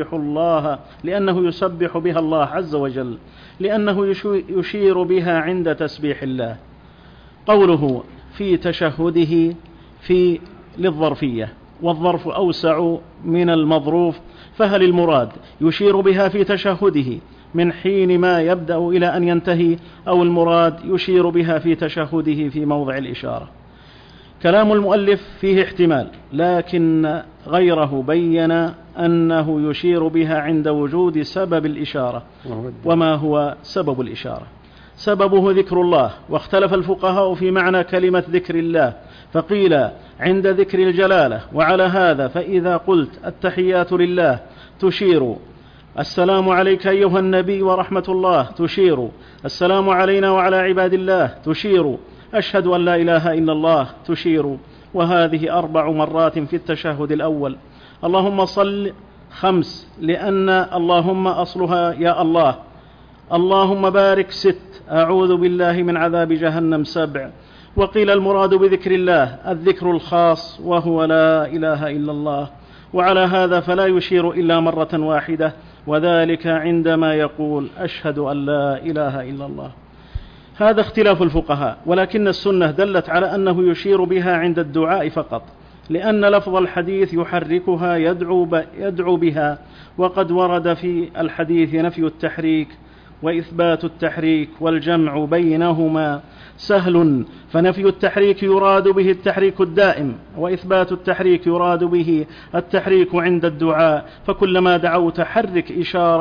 يسبح بها الله عز وجل، لأنه يشير بها عند تسبيح الله. قوله في تشهده في للظرفية، والظرف أوسع من المظروف، فهل المراد يشير بها في تشهده من حين ما يبدأ إلى أن ينتهي، أو المراد يشير بها في تشهده في موضع الإشارة؟ كلام المؤلف فيه احتمال، لكن غيره بين أنه يشير بها عند وجود سبب الإشارة. وما هو سبب الإشارة؟ سببه ذكر الله، واختلف الفقهاء في معنى كلمة ذكر الله، فقيل عند ذكر الجلالة. وعلى هذا فإذا قلت التحيات لله تشير، السلام عليك أيها النبي ورحمة الله تشير، السلام علينا وعلى عباد الله تشير، أشهد أن لا إله إلا الله تشير. وهذه 4 مرات في التشهد الأول. اللهم صل 5 لأن اللهم أصلها يا الله. اللهم بارك 6 أعوذ بالله من عذاب جهنم 7. وقيل المراد بذكر الله الذكر الخاص وهو لا إله إلا الله. وعلى هذا فلا يشير إلا مرة واحدة، وذلك عندما يقول أشهد أن لا إله إلا الله. هذا اختلاف الفقهاء، ولكن السنة دلت على أنه يشير بها عند الدعاء فقط، لأن لفظ الحديث يحركها يدعو بها، وقد ورد في الحديث نفي التحريك وإثبات التحريك، والجمع بينهما سهل، فنفي التحريك يراد به التحريك الدائم، وإثبات التحريك يراد به التحريك عند الدعاء. فكلما دعوت حرك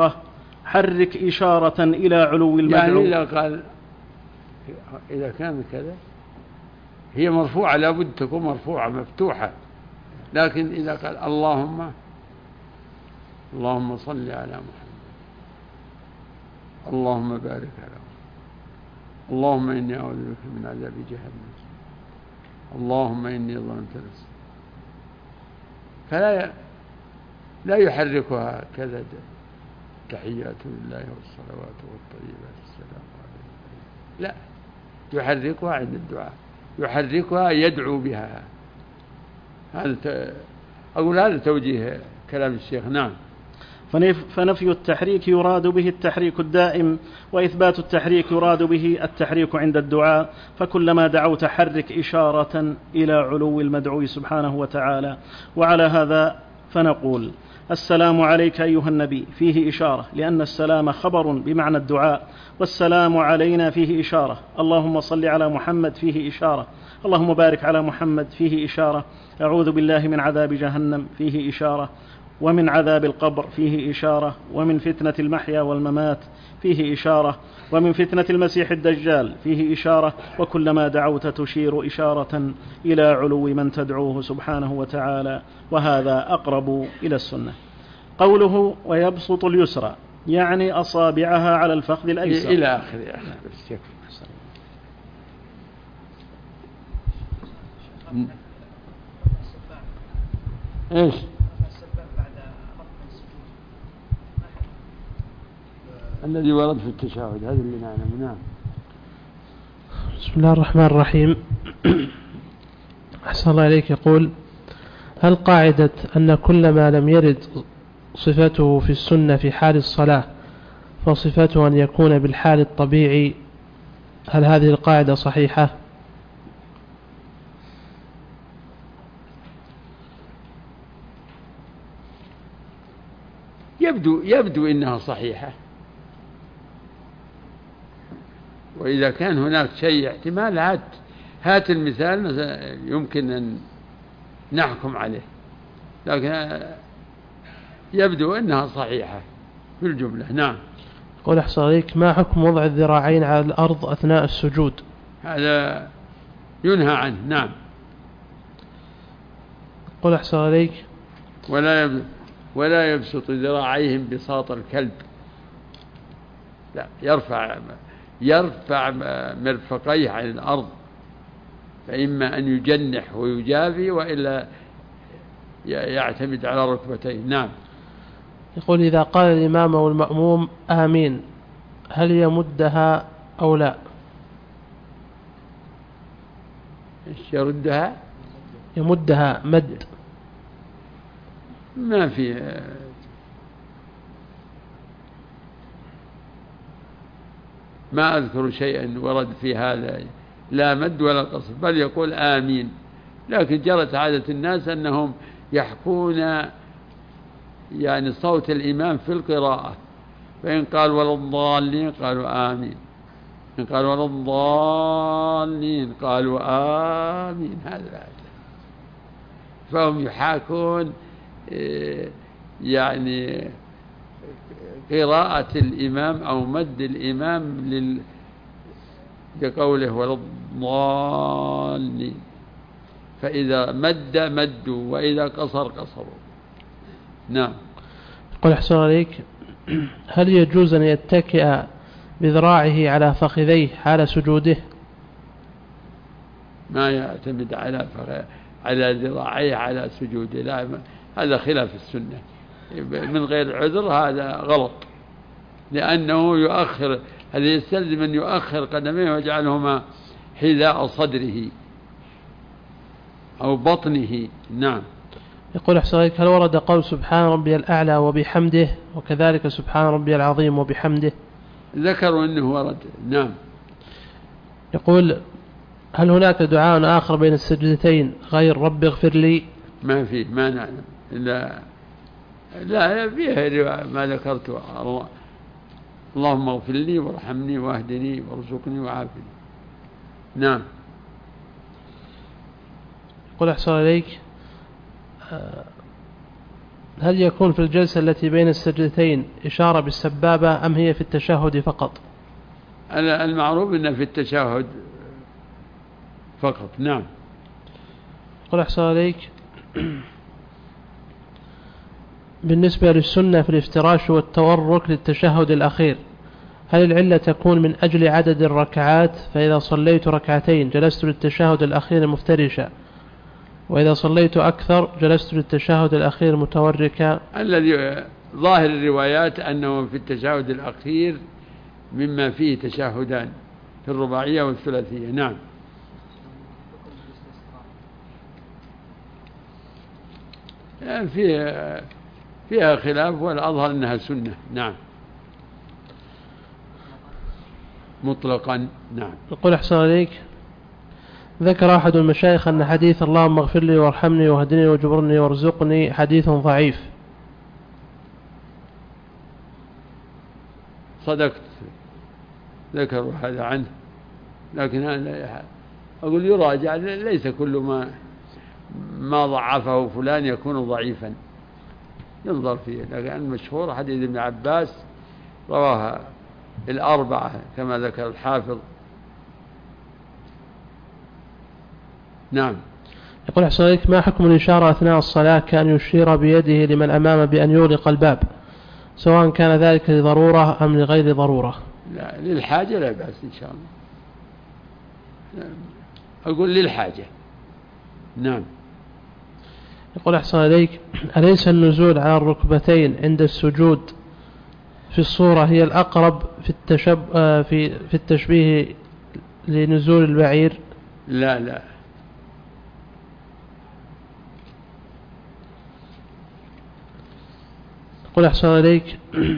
إشارة إلى علو المدعو. يعني إذا كان كذا هي مرفوعة لابد تكون مرفوعة مفتوحة، لكن إذا قال اللهم صل على محمد، اللهم بارك على محمد، اللهم إني أعوذ بك من عذاب جهنم، اللهم إني ظلمت نفسي، فلا يحركها كذا تحيات لله والصلوات والطيبات السلام عليكم، لا، يحركها عند الدعاء، يحركها يدعو بها. أقول هذا توجيه كلام الشيخ. نعم. فنفي التحريك يراد به التحريك الدائم، وإثبات التحريك يراد به التحريك عند الدعاء، فكلما دعوت حرك إشارة إلى علو المدعو سبحانه وتعالى. وعلى هذا فنقول: السلام عليك أيها النبي فيه إشارة، لأن السلام خبر بمعنى الدعاء، والسلام علينا فيه إشارة. اللهم صل على محمد فيه إشارة. اللهم بارك على محمد فيه إشارة. أعوذ بالله من عذاب جهنم فيه إشارة، ومن عذاب القبر فيه إشارة، ومن فتنة المحيا والممات فيه إشارة، ومن فتنة المسيح الدجال فيه إشارة. وكلما دعوت تشير إشارة إلى علو من تدعوه سبحانه وتعالى، وهذا أقرب إلى السنة. قوله: ويبسط اليسرى، يعني أصابعها على الفخذ الأيسر إلى آخر. إيش؟ الذي ورد في التشهد هذا اللي نعلم. نعم. بسم الله الرحمن الرحيم. أحسن الله إليك. يقول: هل قاعدة أن كل ما لم يرد صفته في السنة في حال الصلاة فصفته أن يكون بالحال الطبيعي، هل هذه القاعدة صحيحة؟ يبدو إنها صحيحة، وإذا كان هناك شيء احتمال هات المثال يمكن أن نحكم عليه، لكن يبدو أنها صحيحة في الجملة. نعم. قول: أحسن عليك، ما حكم وضع الذراعين على الأرض أثناء السجود؟ هذا ينهى عنه. نعم. قول: أحسن عليك، ولا يبسط ذراعيهم بساط الكلب، لا، يرفع مرفقيه عن الأرض، فإما أن يجنح ويجافي، وإلا يعتمد على ركبتيه. نعم. يقول: إذا قال الإمام أو المأموم آمين هل يمدها أو لا؟ إيش يردها؟ يمدها مد. ما في، ما أذكر شيئا ورد في هذا، لا مد ولا قصر، بل يقول آمين. لكن جرت عادة الناس أنهم يحكون يعني صوت الإمام في القراءة، فإن قال ولا الضالين قالوا آمين، إن قال ولا الضالين قالوا آمين. هذا فهم يحاكون يعني قراءة الإمام أو مد الإمام لقوله ولا الضالين، فإذا مد مدوا، وإذا قصر قصروا. نعم. قل: أحسن عليك، هل يجوز أن يتكئ بذراعه على فخذيه حال سجوده؟ ما يعتمد على ذراعيه على سجوده، لا، هذا خلاف السنة من غير عذر، هذا غلط، لأنه يؤخر، هذا يستلزم أن يؤخر قدميه ويجعلهما حذاء صدره أو بطنه. نعم. يقول: أحسن عليك، هل ورد قول سبحان ربي الأعلى وبحمده، وكذلك سبحان ربي العظيم وبحمده؟ ذكروا أنه ورد. نعم. يقول: هل هناك دعاء آخر بين السجدتين غير رب اغفر لي؟ ما فيه، ما نعلم. لا فيه ما ذكرته، اللهم اغفر لي وارحمني واهدني وارزقني وعافني. نعم. يقول: أحسن عليك، هل يكون في الجلسة التي بين السجدتين إشارة بالسبابة أم هي في التشهد فقط؟ المعروف أنه في التشهد فقط. نعم. يقول: أحسن عليك، بالنسبة للسنة في الافتراش والتورك للتشهد الأخير، هل العلة تكون من أجل عدد الركعات؟ فإذا صليت ركعتين جلست للتشهد الأخير مفترشا، وإذا صليت أكثر جلست للتشهد الأخير متوركا. الذي ظاهر الروايات أنه في التشهد الأخير مما فيه تشهدان، في الرباعية والثلاثية. نعم. يعني فيها خلاف، والأظهر أنها سنة. نعم مطلقا. نعم. يقول أحسن عليك، ذكر أحد المشايخ أن حديث اللهم اغفر لي وارحمني واهدني وجبرني وارزقني حديث ضعيف. صدقت، ذكروا هذا عنه، لكن أنا أقول يراجع، ليس كل ما ضعفه فلان يكون ضعيفا، ينظر فيه. لكن المشهور حديث ابن عباس رواه الأربعة كما ذكر الحافظ. نعم. يقول أحسن عليك، ما حكم الإشارة أثناء الصلاة كأن يشير بيده لمن أمام بأن يغلق الباب، سواء كان ذلك لضرورة أم لغير ضرورة؟ لا، للحاجة لا بأس إن شاء الله، أقول للحاجة. نعم. يقول أحسن عليك، أليس النزول على الركبتين عند السجود في الصورة هي الأقرب في التشبيه لنزول البعير؟ لا لا. يقول أحسن عليك،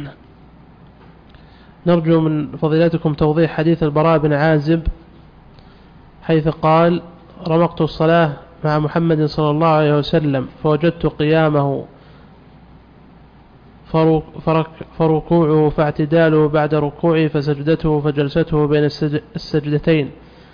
نرجو من فضيلتكم توضيح حديث البراء بن عازب حيث قال: رمقت الصلاة مع محمد صلى الله عليه وسلم فوجدت قيامه فركوعه فاعتداله بعد ركوعه فسجدته فجلسته بين السجدتين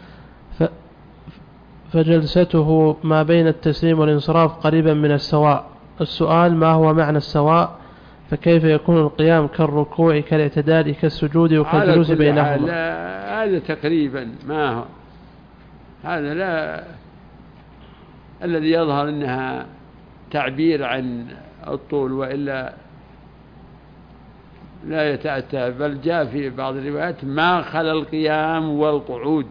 فجلسته ما بين التسليم والانصراف قريبا من السواء. السؤال: ما هو معنى السواء؟ فكيف يكون القيام كالركوع كالاعتدال كالسجود وكالجلوس بينهما؟ هذا تقريبا ما هو، هذا لا، الذي يظهر أنها تعبير عن الطول، وإلا لا يتأتى. بل جاء في بعض الروايات ما خلا القيام والقعود.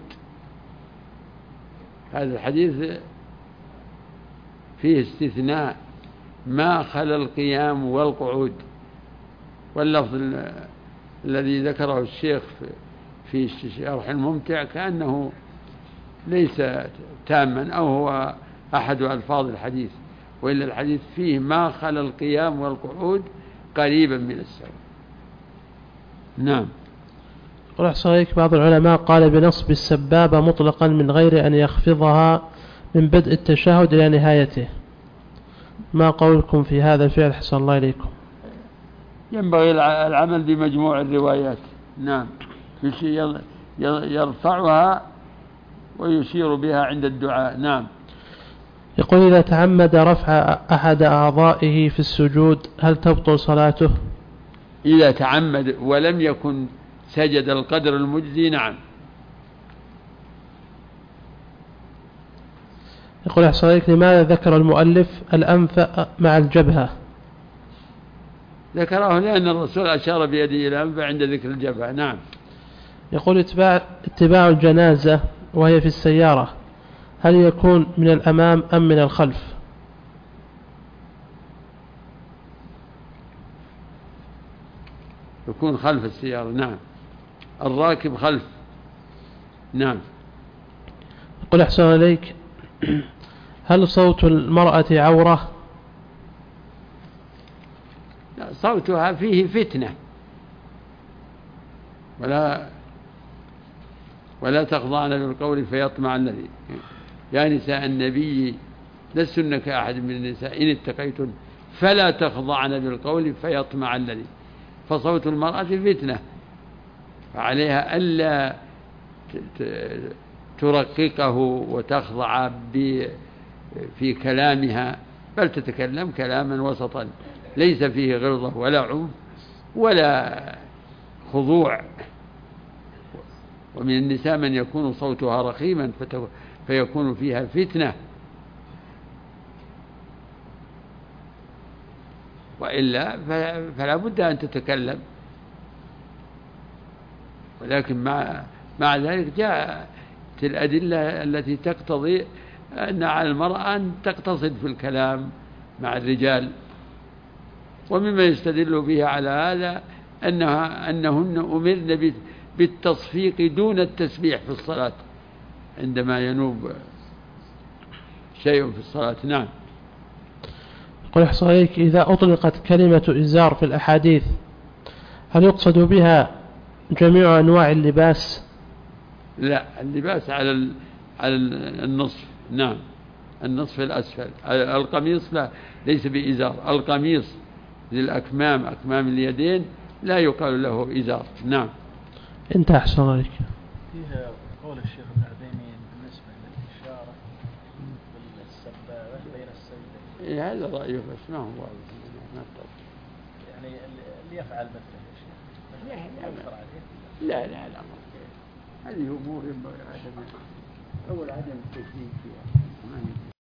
هذا الحديث فيه استثناء، ما خلا القيام والقعود. واللفظ الذي ذكره الشيخ في شرح الممتع كأنه ليس تاما، أو هو أحد ألفاظ الحديث، وإلا الحديث فيه ما خلا القيام والقعود قريبا من السواء. نعم. أحسن عليك، بعض العلماء قال بنصب السبابة مطلقا من غير أن يخفضها من بدء التشهد إلى نهايته، ما قولكم في هذا الفعل؟ حسن الله إليكم. ينبغي العمل بمجموع الروايات. نعم. في شيء يرفعها ويشير بها عند الدعاء. نعم. يقول: إذا تعمد رفع أحد أعضائه في السجود هل تبطل صلاته؟ إذا تعمد ولم يكن سجد القدر المجزي نعم. يقول أحسن عليك، لماذا ذكر المؤلف الأنف مع الجبهة؟ ذكره لأن الرسول أشار بيده إلى الأنف عند ذكر الجبهة. نعم. يقول: اتباع الجنازة وهي في السيارة هل يكون من الأمام أم من الخلف؟ يكون خلف السيارة. نعم. الراكب خلف. نعم. يقول أحسن عليك، هل صوت المرأة عورة؟ لا، صوتها فيه فتنة، ولا تخضعن بالقول فيطمع الذي. يا نساء النبي لستن كأحد من النساء إن اتقيتن فلا تخضعن بالقول فيطمع الذي. فصوت المرأة فتنة، فعليها ألا ترققه وتخضع في كلامها، بل تتكلم كلاما وسطا ليس فيه غلظة ولا عنف ولا خضوع. ومن النساء من يكون صوتها رخيما فيكون فيها فتنة، وإلا فلا بد أن تتكلم. ولكن مع ذلك جاءت الأدلة التي تقتضي أن على المرأة أن تقتصد في الكلام مع الرجال. ومما يستدل بها على هذا أنهن أمرن بالتصفيق دون التسبيح في الصلاة عندما ينوب شيء في الصلاة. نعم. يقول أحسن عليك، إذا أطلقت كلمة إزار في الأحاديث هل يقصد بها جميع أنواع اللباس؟ لا، اللباس على النصف. نعم، النصف الأسفل. القميص لا، ليس بإزار. القميص للأكمام، أكمام اليدين، لا يقال له إزار. نعم. انت أحسن عليك. فيها قول الشيخ ابن عثيمين بالنسبة للإشارة بالسبابة بين السجدين. هذا رأيه بس ما هو واضح. يعني اللي يفعل مثله يا شيخ لا هذه أمور ينبغي عدم التشديد فيها.